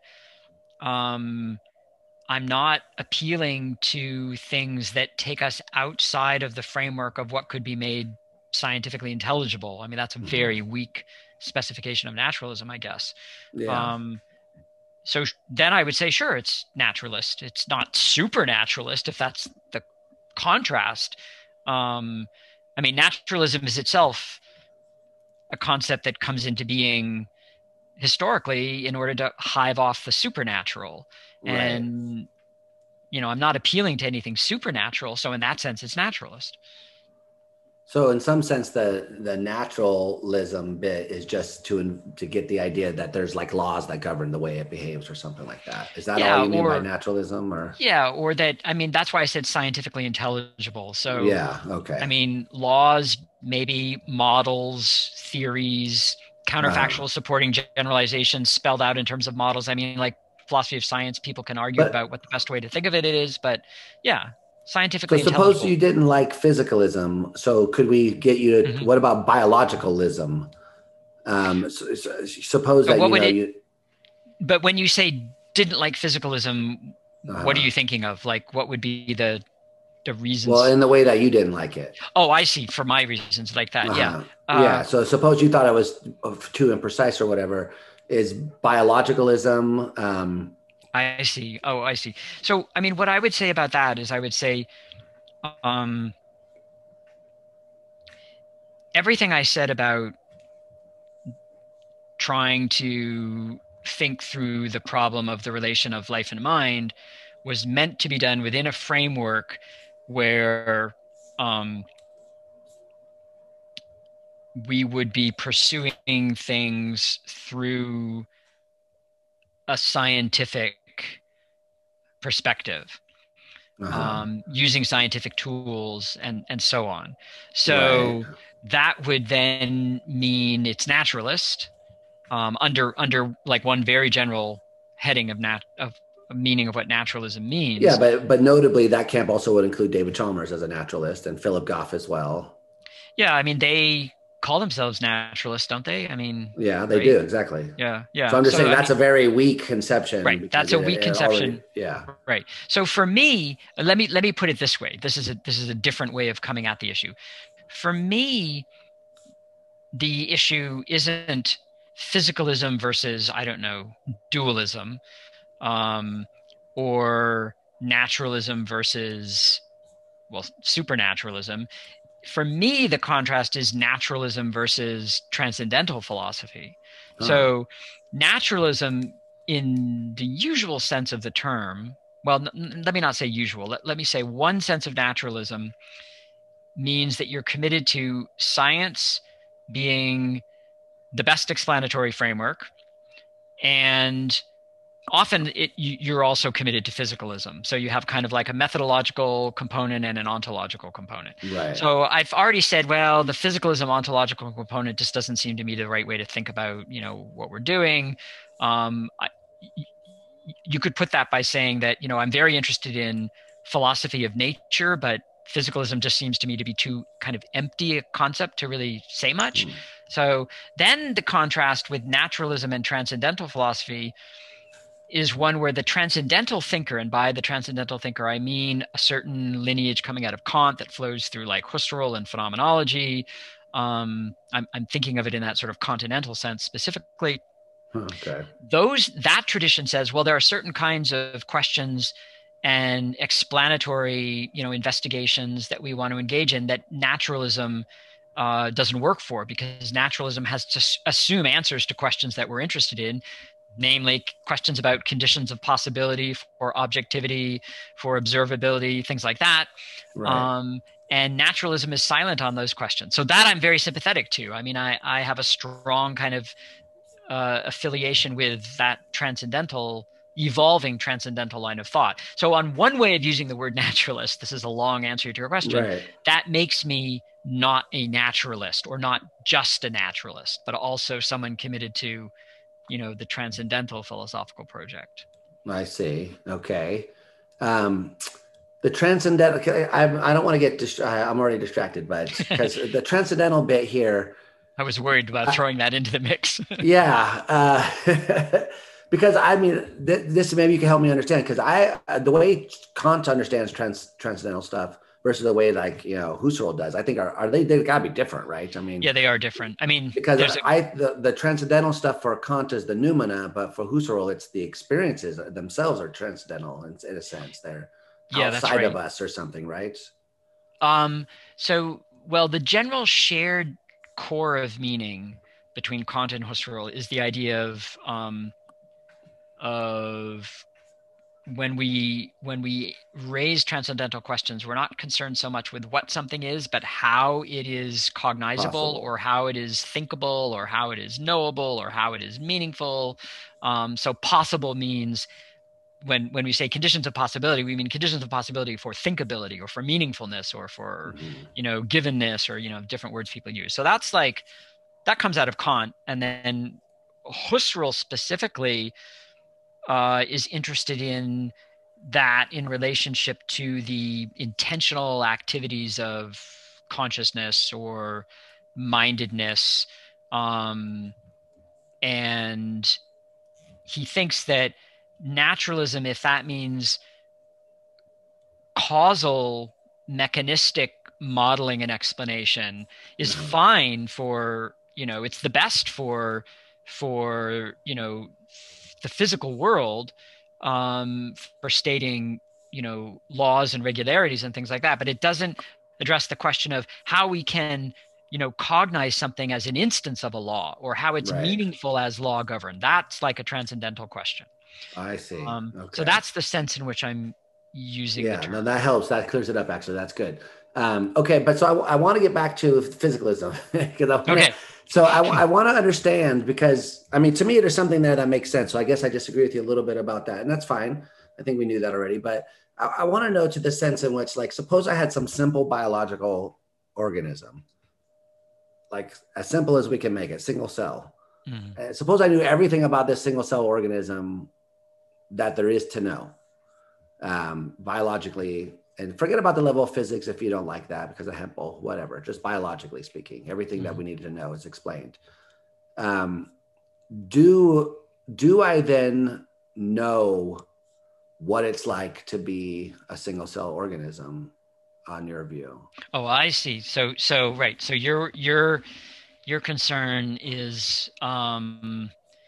um, I'm not appealing to things that take us outside of the framework of what could be made scientifically intelligible. I mean, that's a very weak specification of naturalism, I guess. Yeah. Um, so then I would say, sure, it's naturalist. It's not supernaturalist, if that's the contrast. Um, I mean, naturalism is itself a concept that comes into being historically in order to hive off the supernatural. Right. And, you know, I'm not appealing to anything supernatural. So in that sense, it's naturalist. So in some sense, the the naturalism bit is just to to get the idea that there's like laws that govern the way it behaves or something like that. Is that Yeah, all you mean or, by naturalism? Or yeah, or that, I mean, that's why I said scientifically intelligible. So, yeah, okay. I mean, laws, maybe models, theories, counterfactual uh, supporting generalizations spelled out in terms of models. I mean, like philosophy of science, people can argue but, about what the best way to think of it is, but yeah, scientifically so suppose you didn't like physicalism. So could we get you to, mm-hmm. what about biologicalism? Um, so, so, suppose that, you know, it, you, but when you say didn't like physicalism, uh, what are you thinking of? Like, what would be the, the reasons? Well, in the way that you didn't like it. Oh, I see. For my reasons like that. Uh-huh. Yeah. Uh, yeah. So suppose you thought it was too imprecise or whatever. Is biologicalism, um, I see. Oh, I see. So, I mean, what I would say about that is I would say um, everything I said about trying to think through the problem of the relation of life and mind was meant to be done within a framework where um, we would be pursuing things through a scientific perspective, uh-huh. um, using scientific tools and, and so on. So right. that would then mean it's naturalist um, under under like one very general heading of nat of meaning of what naturalism means. Yeah, but but notably that camp also would include David Chalmers as a naturalist and Philip Goff as well. Yeah, I mean they call themselves naturalists, don't they? I mean, yeah, they right? do exactly. Yeah, yeah. So I'm just so, saying that's I mean, a very weak conception. Right, that's a weak it, conception. Already, yeah, right. So for me, let me let me put it this way. This is a this is a different way of coming at the issue. For me, the issue isn't physicalism versus I don't know dualism, um, or naturalism versus well supernaturalism. For me, the contrast is naturalism versus transcendental philosophy. Oh. So naturalism in the usual sense of the term, well, n- let me not say usual. Let, let me say one sense of naturalism means that you're committed to science being the best explanatory framework, and often it, you're also committed to physicalism. So you have kind of like a methodological component and an ontological component. Right. So I've already said, well, the physicalism ontological component just doesn't seem to me the right way to think about, you know, what we're doing. Um, I, you could put that by saying that, you know, I'm very interested in philosophy of nature, but physicalism just seems to me to be too kind of empty a concept to really say much. Mm. So then the contrast with naturalism and transcendental philosophy is one where the transcendental thinker, and by the transcendental thinker, I mean a certain lineage coming out of Kant that flows through like Husserl and phenomenology. Um, I'm, I'm thinking of it in that sort of continental sense specifically. Okay. Those that tradition says, well, there are certain kinds of questions and explanatory, you know, investigations that we want to engage in that naturalism uh, doesn't work for, because naturalism has to s- assume answers to questions that we're interested in, namely questions about conditions of possibility for objectivity, for observability, things like that. Right. Um, and naturalism is silent on those questions. So that I'm very sympathetic to. I mean, I, I have a strong kind of uh, affiliation with that transcendental, evolving transcendental line of thought. So, on one way of using the word naturalist, this is a long answer to your question, Right. that makes me not a naturalist, or not just a naturalist, but also someone committed to, you know, the transcendental philosophical project. I see. Okay. Um, the transcendental, okay, I, I don't want to get, dist- I- I'm already distracted, but because the transcendental bit here, I was worried about uh, throwing that into the mix. yeah, uh, because I mean, th- this maybe you can help me understand, because I, uh, the way Kant understands trans, transcendental stuff versus the way like, you know, Husserl does, I think are, are they, they gotta be different, right? I mean, Yeah, they are different. I mean, because there's a, I the, the transcendental stuff for Kant is the noumena, but for Husserl, it's the experiences themselves are transcendental in, in a sense. They're yeah, that's outside of right. us or something, right? Um, so, well, the general shared core of meaning between Kant and Husserl is the idea of um, of when we when we raise transcendental questions, we're not concerned so much with what something is, but how it is cognizable, Possible. or how it is thinkable, or how it is knowable, or how it is meaningful. Um, so, possible means when when we say conditions of possibility, we mean conditions of possibility for thinkability, or for meaningfulness, or for, Mm-hmm. you know, givenness, or, you know, different words people use. So that's like that comes out of Kant, and then Husserl specifically uh, is interested in that in relationship to the intentional activities of consciousness or mindedness, um, and he thinks that naturalism, if that means causal mechanistic modeling and explanation, is Uh-huh. fine for, you know, it's the best for for you know, the physical world, um, for stating, you know, laws and regularities and things like that, but it doesn't address the question of how we can, you know, cognize something as an instance of a law, or how it's Right. meaningful as law governed. That's like a transcendental question. I see. Um, so Okay. that's the sense in which I'm using the Yeah, no, term. that helps. That clears it up, actually. That's good. Um, okay, but so I, I want to get back to physicalism because I want to. Okay. So I, I want to understand because I mean, to me, there's something there that makes sense. So I guess I disagree with you a little bit about that, and that's fine. I think we knew that already, but I, I want to know to the sense in which, like, suppose I had some simple biological organism, like as simple as we can make it, single cell. Mhm. Uh, suppose I knew everything about this single cell organism that there is to know um, biologically, and forget about the level of physics if you don't like that because of Hempel, whatever, just biologically speaking, everything that we Mhm. need to know is explained. Um, do do I then know what it's like to be a single cell organism on your view? Oh, I see. So, so right. So your your your concern is, um,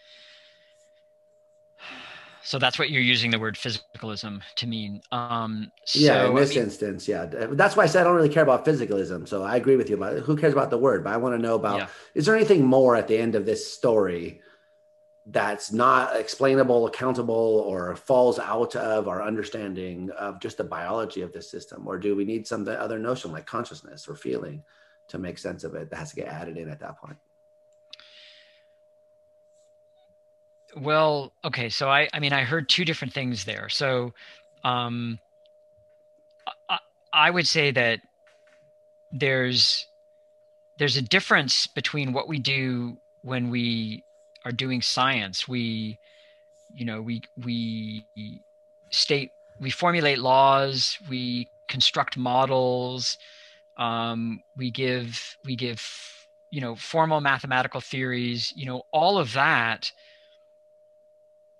so that's what you're using the word physicalism to mean. Um, Yeah, in so I this mean, instance, yeah. That's why I said I don't really care about physicalism. So I agree with you about it. Who cares about the word? But I want to know about, yeah. is there anything more at the end of this story that's not explainable, accountable, or falls out of our understanding of just the biology of this system? Or do we need some other notion like consciousness or feeling to make sense of it that has to get added in at that point? Well, okay. So I I mean, I heard two different things there. So, um, I, I would say that there's there's a difference between what we do when we are doing science. We, you know, we we state, we formulate laws, we construct models, um, we give we give you know, formal mathematical theories. You know, all of that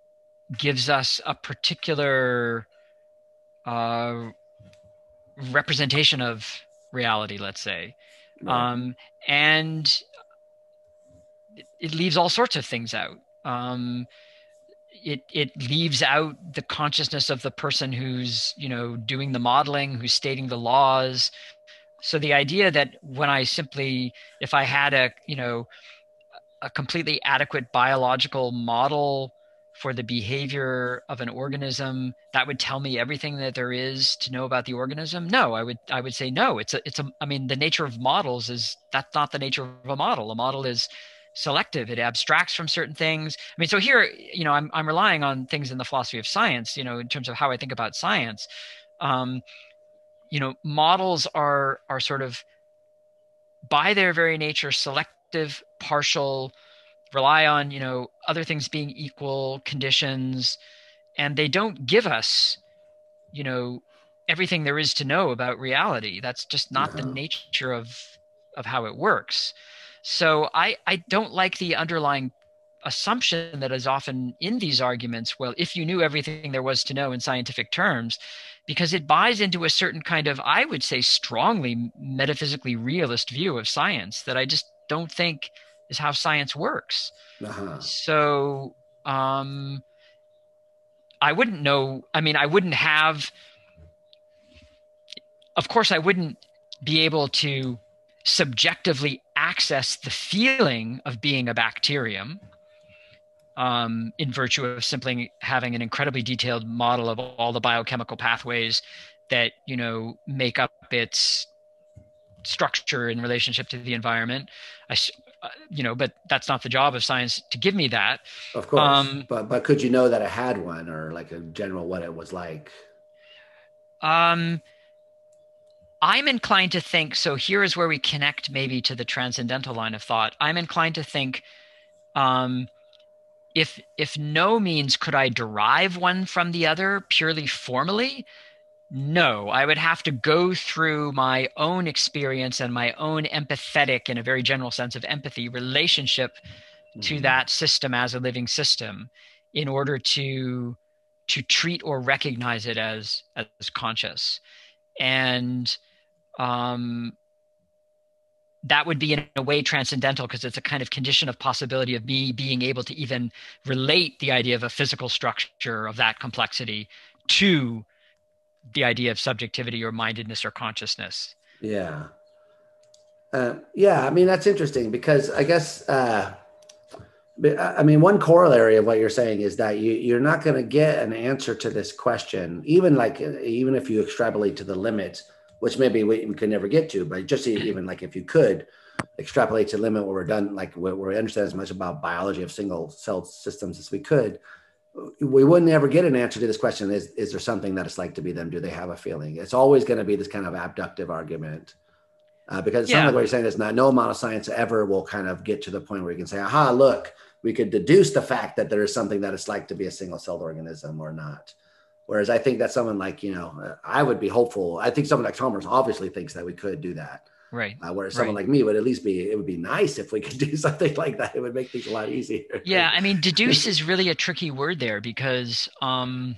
gives us a particular uh, representation of reality, let's say. Right. Um, and it leaves all sorts of things out. Um, it it leaves out the consciousness of the person who's, you know, doing the modeling, who's stating the laws. So the idea that when I simply, if I had a, you know, a completely adequate biological model for the behavior of an organism that would tell me everything that there is to know about the organism, no, i would i would say no. It's a it's a I mean, the nature of models is, that's not the nature of a model. A model is selective. It abstracts from certain things. I mean, so here, you know, i'm, I'm relying on things in the philosophy of science, you know, in terms of how I think about science. um, you know, models are are sort of by their very nature selective, partial, rely on, you know, other things being equal conditions, and they don't give us, you know, everything there is to know about reality. That's just not the Uh-huh. nature of of how it works. So I I don't like the underlying assumption that is often in these arguments, well, if you knew everything there was to know in scientific terms, because it buys into a certain kind of, I would say, strongly metaphysically realist view of science that I just don't think is how science works. Uh-huh. So um, I wouldn't know. I mean, I wouldn't have, of course, I wouldn't be able to subjectively access the feeling of being a bacterium, um, in virtue of simply having an incredibly detailed model of all the biochemical pathways that, you know, make up its structure in relationship to the environment. I, uh, you know, but that's not the job of science to give me that. Of course. Um, But but could you know that it had one, or like a general what it was like? um, I'm inclined to think, so here is where we connect maybe to the transcendental line of thought. I'm inclined to think, um, if if no means could I derive one from the other purely formally, no, I would have to go through my own experience and my own empathetic, in a very general sense of empathy, relationship to Mhm. that system as a living system in order to to treat or recognize it as as conscious. And um, that would be in a way transcendental because it's a kind of condition of possibility of me being able to even relate the idea of a physical structure of that complexity to the idea of subjectivity or mindedness or consciousness. Yeah. Uh, yeah, I mean that's interesting because I guess uh, but, I mean one corollary of what you're saying is that you you're not going to get an answer to this question, even like even if you extrapolate to the limit, which maybe we, we could never get to, but just even like if you could extrapolate to the limit where we're done, like where, where we understand as much about biology of single cell systems as we could, we wouldn't ever get an answer to this question. Is, is there something that it's like to be them? Do they have a feeling? It's always going to be this kind of abductive argument. Uh, because it sounds like Yeah. what you're saying is not no amount of science ever will kind of get to the point where you can say, aha, look, we could deduce the fact that there is something that it's like to be a single celled organism or not. Whereas I think that someone like, you know, I would be hopeful. I think someone like Chalmers obviously thinks that we could do that. Right. Uh, whereas someone Right. like me would at least be, it would be nice if we could do something like that. It would make things a lot easier. Yeah. I mean, deduce is really a tricky word there because, um,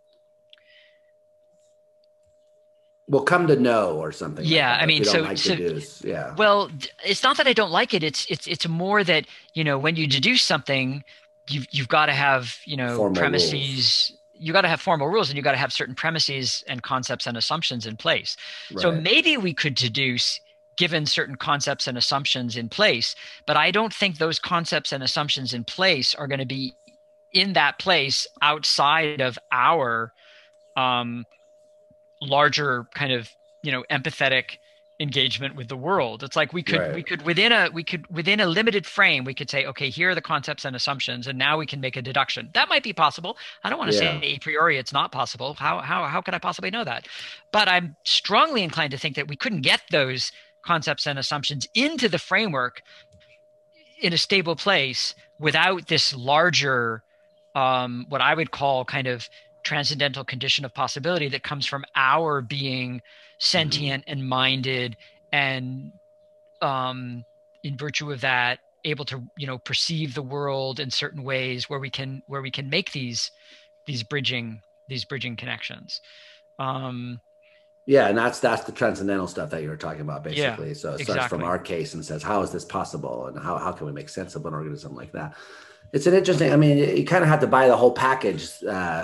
We'll come to know or something like yeah, that I if mean, we don't so like so deduce. Yeah. well, it's not that I don't like it. It's it's it's more that, you know, when you deduce something, you've you've got to have, you know, Formal rules. premises. You got to have formal rules, and you got to have certain premises and concepts and assumptions in place. So Right. maybe we could deduce given certain concepts and assumptions in place, but I don't think those concepts and assumptions in place are going to be in that place outside of our um, larger kind of, you know, empathetic engagement with the world. It's like we could we Right. could within a we could within a limited frame we could say, okay, here are the concepts and assumptions, and now we can make a deduction. That might be possible. I don't want to say Yeah. a priori it's not possible. How how how could I possibly know that? But I'm strongly inclined to think that we couldn't get those concepts and assumptions into the framework in a stable place without this larger, um, what I would call kind of transcendental condition of possibility that comes from our being Mhm. sentient and minded, and um, in virtue of that, able to, you know, perceive the world in certain ways where we can where we can make these these bridging these bridging connections. Um, Yeah, and that's that's the transcendental stuff that you were talking about, yeah, basically. So it starts from exactly. our case and says, how is this possible, and how how can we make sense of an organism like that? It's an interesting. I mean, you kind of have to buy the whole package, uh,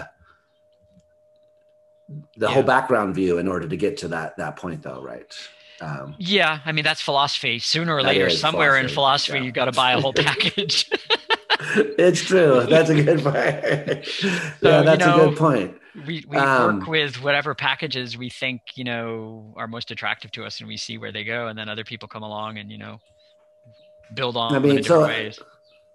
the whole Yeah. background view in order to get to that that point, though, right? Um, Yeah, I mean that's philosophy. Sooner or that later, is somewhere in philosophy. philosophy, Yeah, you got to buy a whole package. it's true. That's a good point. Yeah, So, you that's a know, good point. we we work Um, with whatever packages we think, you know, are most attractive to us, and we see where they go, and then other people come along and, you know, build I on them mean, in different so ways.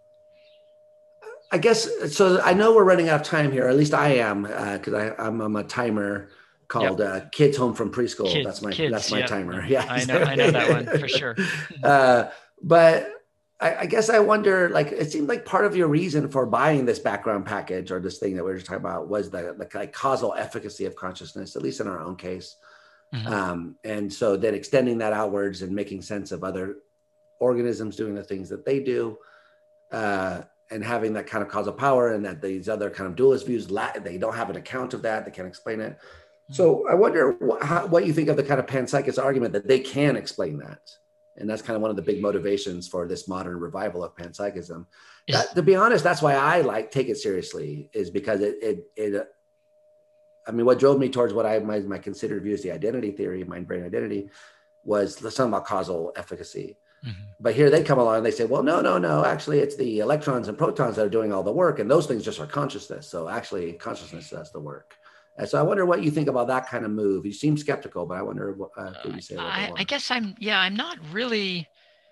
I guess so. I know we're running out of time here, or at least I am, because uh, I'm, I'm a timer Yep. called uh, "Kids Home from Preschool." That's Kids, my that's kids. my Yep. timer. Yep. Yeah. I know. I know that one for sure. uh, but I, I guess I wonder. Like, it seemed like part of your reason for buying this background package or this thing that we were just talking about was the, the like causal efficacy of consciousness, at least in our own case. Mhm. Um, and so then extending that outwards and making sense of other organisms doing the things that they do. Uh, and having that kind of causal power, and that these other kind of dualist views, they don't have an account of that, they can't explain it. So I wonder what, how, what you think of the kind of panpsychist argument that they can explain that. And that's kind of one of the big motivations for this modern revival of panpsychism. Is That, to be honest, that's why I like take it seriously, is because it, it, it I mean, what drove me towards what I my, my considered view as the identity theory, mind brain identity, was something about causal efficacy. Mhm. But here they come along and they say, well, no, no, no, actually it's the electrons and protons that are doing all the work. And those things just are consciousness. So actually consciousness does the work. And so I wonder what you think about that kind of move. You seem skeptical, but I wonder what, uh, could you say a little bit I, I more? guess I'm, yeah, I'm not really,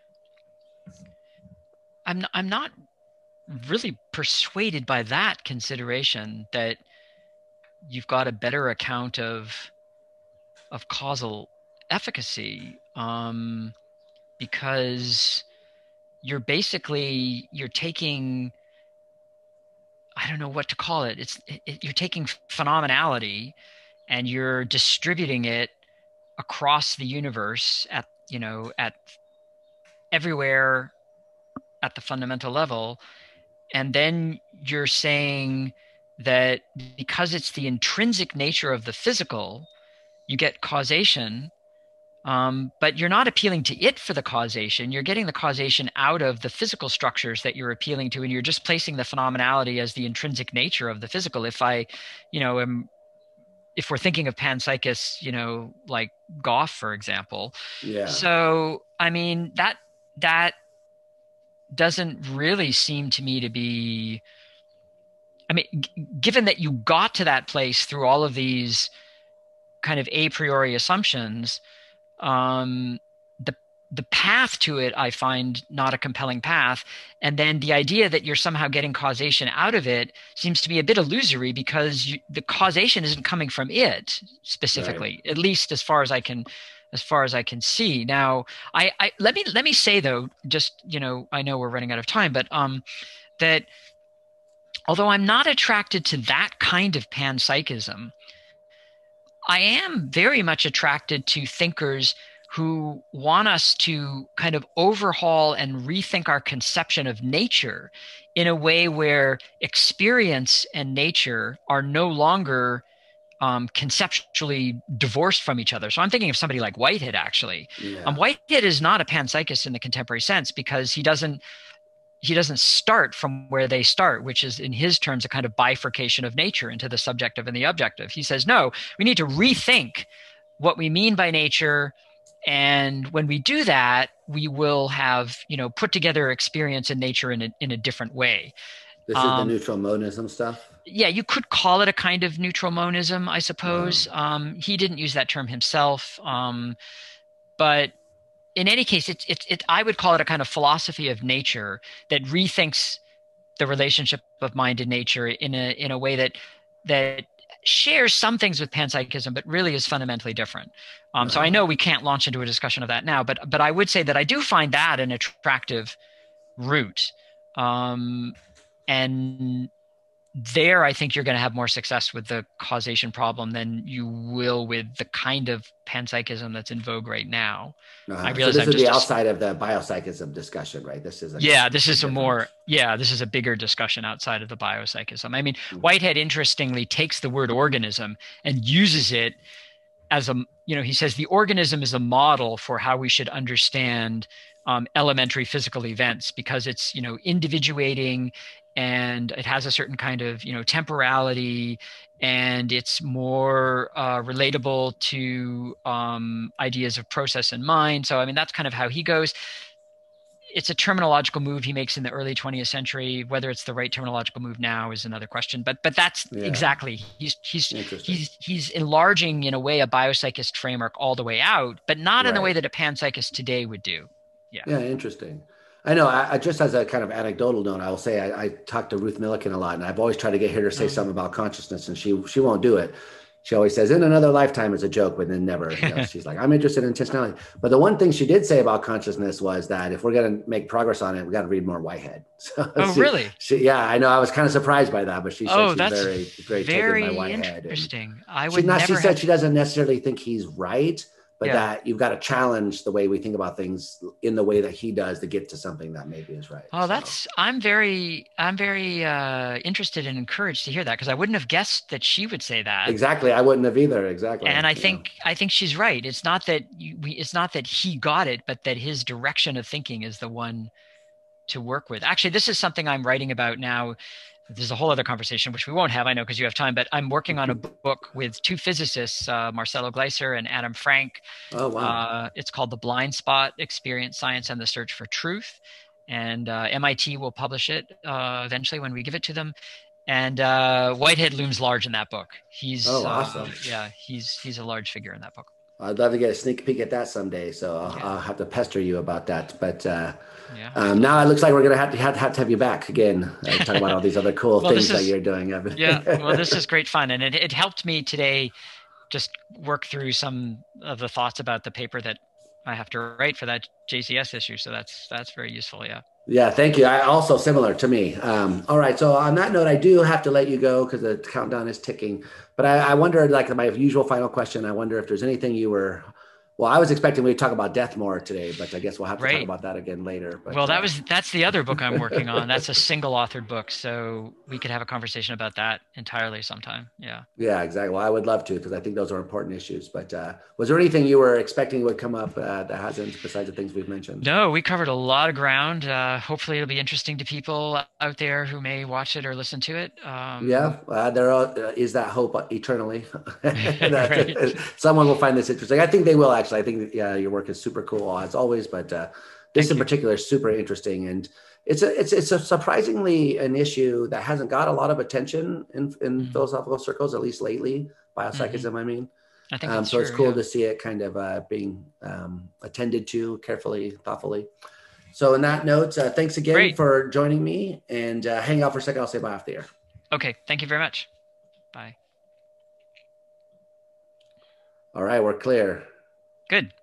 I'm, I'm not really persuaded by that consideration that you've got a better account of, of causal efficacy. Um, because you're basically, you're taking, I don't know what to call it. It's, it, you're taking phenomenality and you're distributing it across the universe at, you know, at everywhere at the fundamental level. And then you're saying that because it's the intrinsic nature of the physical, you get causation. Um, but you're not appealing to it for the causation. You're getting the causation out of the physical structures that you're appealing to, and you're just placing the phenomenality as the intrinsic nature of the physical. If I, you know, am if we're thinking of panpsychists, you know, like Goff, for example. Yeah. So, I mean, that that doesn't really seem to me to be. I mean, g- given that you got to that place through all of these kind of a priori assumptions, um, the the path to it I find not a compelling path. And then the idea that you're somehow getting causation out of it seems to be a bit illusory, because you, the causation isn't coming from it Right. specifically, at least as far as I can as far as I can see. Now, I, I let me let me say though, just, you know, I know we're running out of time, but um, that although I'm not attracted to that kind of panpsychism, I am very much attracted to thinkers who want us to kind of overhaul and rethink our conception of nature in a way where experience and nature are no longer um, conceptually divorced from each other. So I'm thinking of somebody like Whitehead, actually. Um, Yeah. Whitehead is not a panpsychist in the contemporary sense, because he doesn't he doesn't start from where they start, which is in his terms a kind of bifurcation of nature into the subjective and the objective. He says, no, we need to rethink what we mean by nature. And when we do that, we will have, you know, put together experience in nature in a, in a different way. This is the Um, neutral monism stuff. yeah, you could call it a kind of neutral monism, I suppose. Um, Um, he didn't use that term himself. Um, but in any case, it's it's it, I would call it a kind of philosophy of nature that rethinks the relationship of mind and nature in a in a way that that shares some things with panpsychism, but really is fundamentally different. Um, so I uh, know we can't launch into a discussion of that now, but but I would say that I do find that an attractive route, um, and there, I think you're going to have more success with the causation problem than you will with the kind of panpsychism that's in vogue right now. I Uh, so realize this I'm would be just a, outside of the biopsychism discussion, right? This is, I guess, yeah, this is a different. more, yeah, this is a bigger discussion outside of the biopsychism. I mean, Hmm. Whitehead interestingly takes the word organism and uses it as a, you know, he says the organism is a model for how we should understand um, elementary physical events because it's, you know, individuating and it has a certain kind of, you know, temporality and it's more uh, relatable to um, ideas of process and mind. So, I mean, that's kind of how he goes. It's a terminological move he makes in the early twentieth century. Whether it's the right terminological move now is another question. But but that's Yeah, exactly he's he's interesting. he's he's enlarging in a way a biopsychist framework all the way out, but not in the way Right. that a panpsychist today would do. Yeah. Yeah, interesting. I know. I, I just as a kind of anecdotal note, I will say I, I talk to Ruth Millikan a lot, and I've always tried to get her to say Um, something about consciousness, and she she won't do it. She always says in another lifetime as a joke, but then never. You know, she's like, I'm interested in intentionality. But the one thing she did say about consciousness was that if we're going to make progress on it, we got to read more Whitehead. So oh, she, really? she, yeah, I know. I was kind of surprised by that, but she said Oh, she's that's very, very taken by very Whitehead, and interesting. I she would not. She never said have. she doesn't necessarily think he's right, but Yeah. that you've got to challenge the way we think about things in the way that he does to get to something that maybe is right. Oh, So that's I'm very I'm very uh, interested and encouraged to hear that because I wouldn't have guessed that she would say that. exactly, I wouldn't have either. Exactly. And I Yeah. think I think she's right. It's not that you, we, it's not that he got it, but that his direction of thinking is the one to work with. Actually, this is something I'm writing about now. There's a whole other conversation, which we won't have, I know, because you have time, but I'm working on a book with two physicists, uh, Marcelo Gleiser and Adam Frank. Oh wow. Uh, it's called The Blind Spot, Experience, Science, and the Search for Truth. And uh, M I T will publish it uh, eventually when we give it to them. And uh, Whitehead looms large in that book. He's, Oh, uh, awesome. yeah, he's he's a large figure in that book. I'd love to get a sneak peek at that someday. So I'll, Yeah, I'll have to pester you about that. But uh, yeah, um, now it looks like we're gonna have to have, have to have you back again. Uh, talk about all these other cool well, this things that is you're doing. yeah, well, this is great fun, and it it helped me today just work through some of the thoughts about the paper that I have to write for that J C S issue. So that's that's very useful. Yeah. Yeah, thank you. I also similar to me. Um, all right. So on that note, I do have to let you go because the countdown is ticking. But I, I wondered, like my usual final question, I wonder if there's anything you were, well, I was expecting we'd talk about death more today, but I guess we'll have to talk Right. about that again later. But Well, that uh, was that's the other book I'm working on. That's a single authored book, so we could have a conversation about that entirely sometime. Yeah. yeah, exactly. Well, I would love to because I think those are important issues. But uh, was there anything you were expecting would come up uh, that hasn't, besides the things we've mentioned? No, we covered a lot of ground. Uh, hopefully, it'll be interesting to people out there who may watch it or listen to it. Um, Yeah, uh, there are, uh, is that hope eternally that right. uh, someone will find this interesting. I think they will actually. I think yeah, your work is super cool as always, but uh, this Thank in you. particular is super interesting, and it's a it's it's a surprisingly an issue that hasn't got a lot of attention in in Mm-hmm. philosophical circles, at least lately. Mm-hmm. Biopsychism, I mean. I think Um, that's so it's true. cool Yeah. to see it kind of uh, being um, attended to carefully, thoughtfully. So, in that note, uh, thanks again Great. for joining me, and uh, hang out for a second. I'll say bye off the air. Okay. Thank you very much. Bye. All right, we're clear. Good.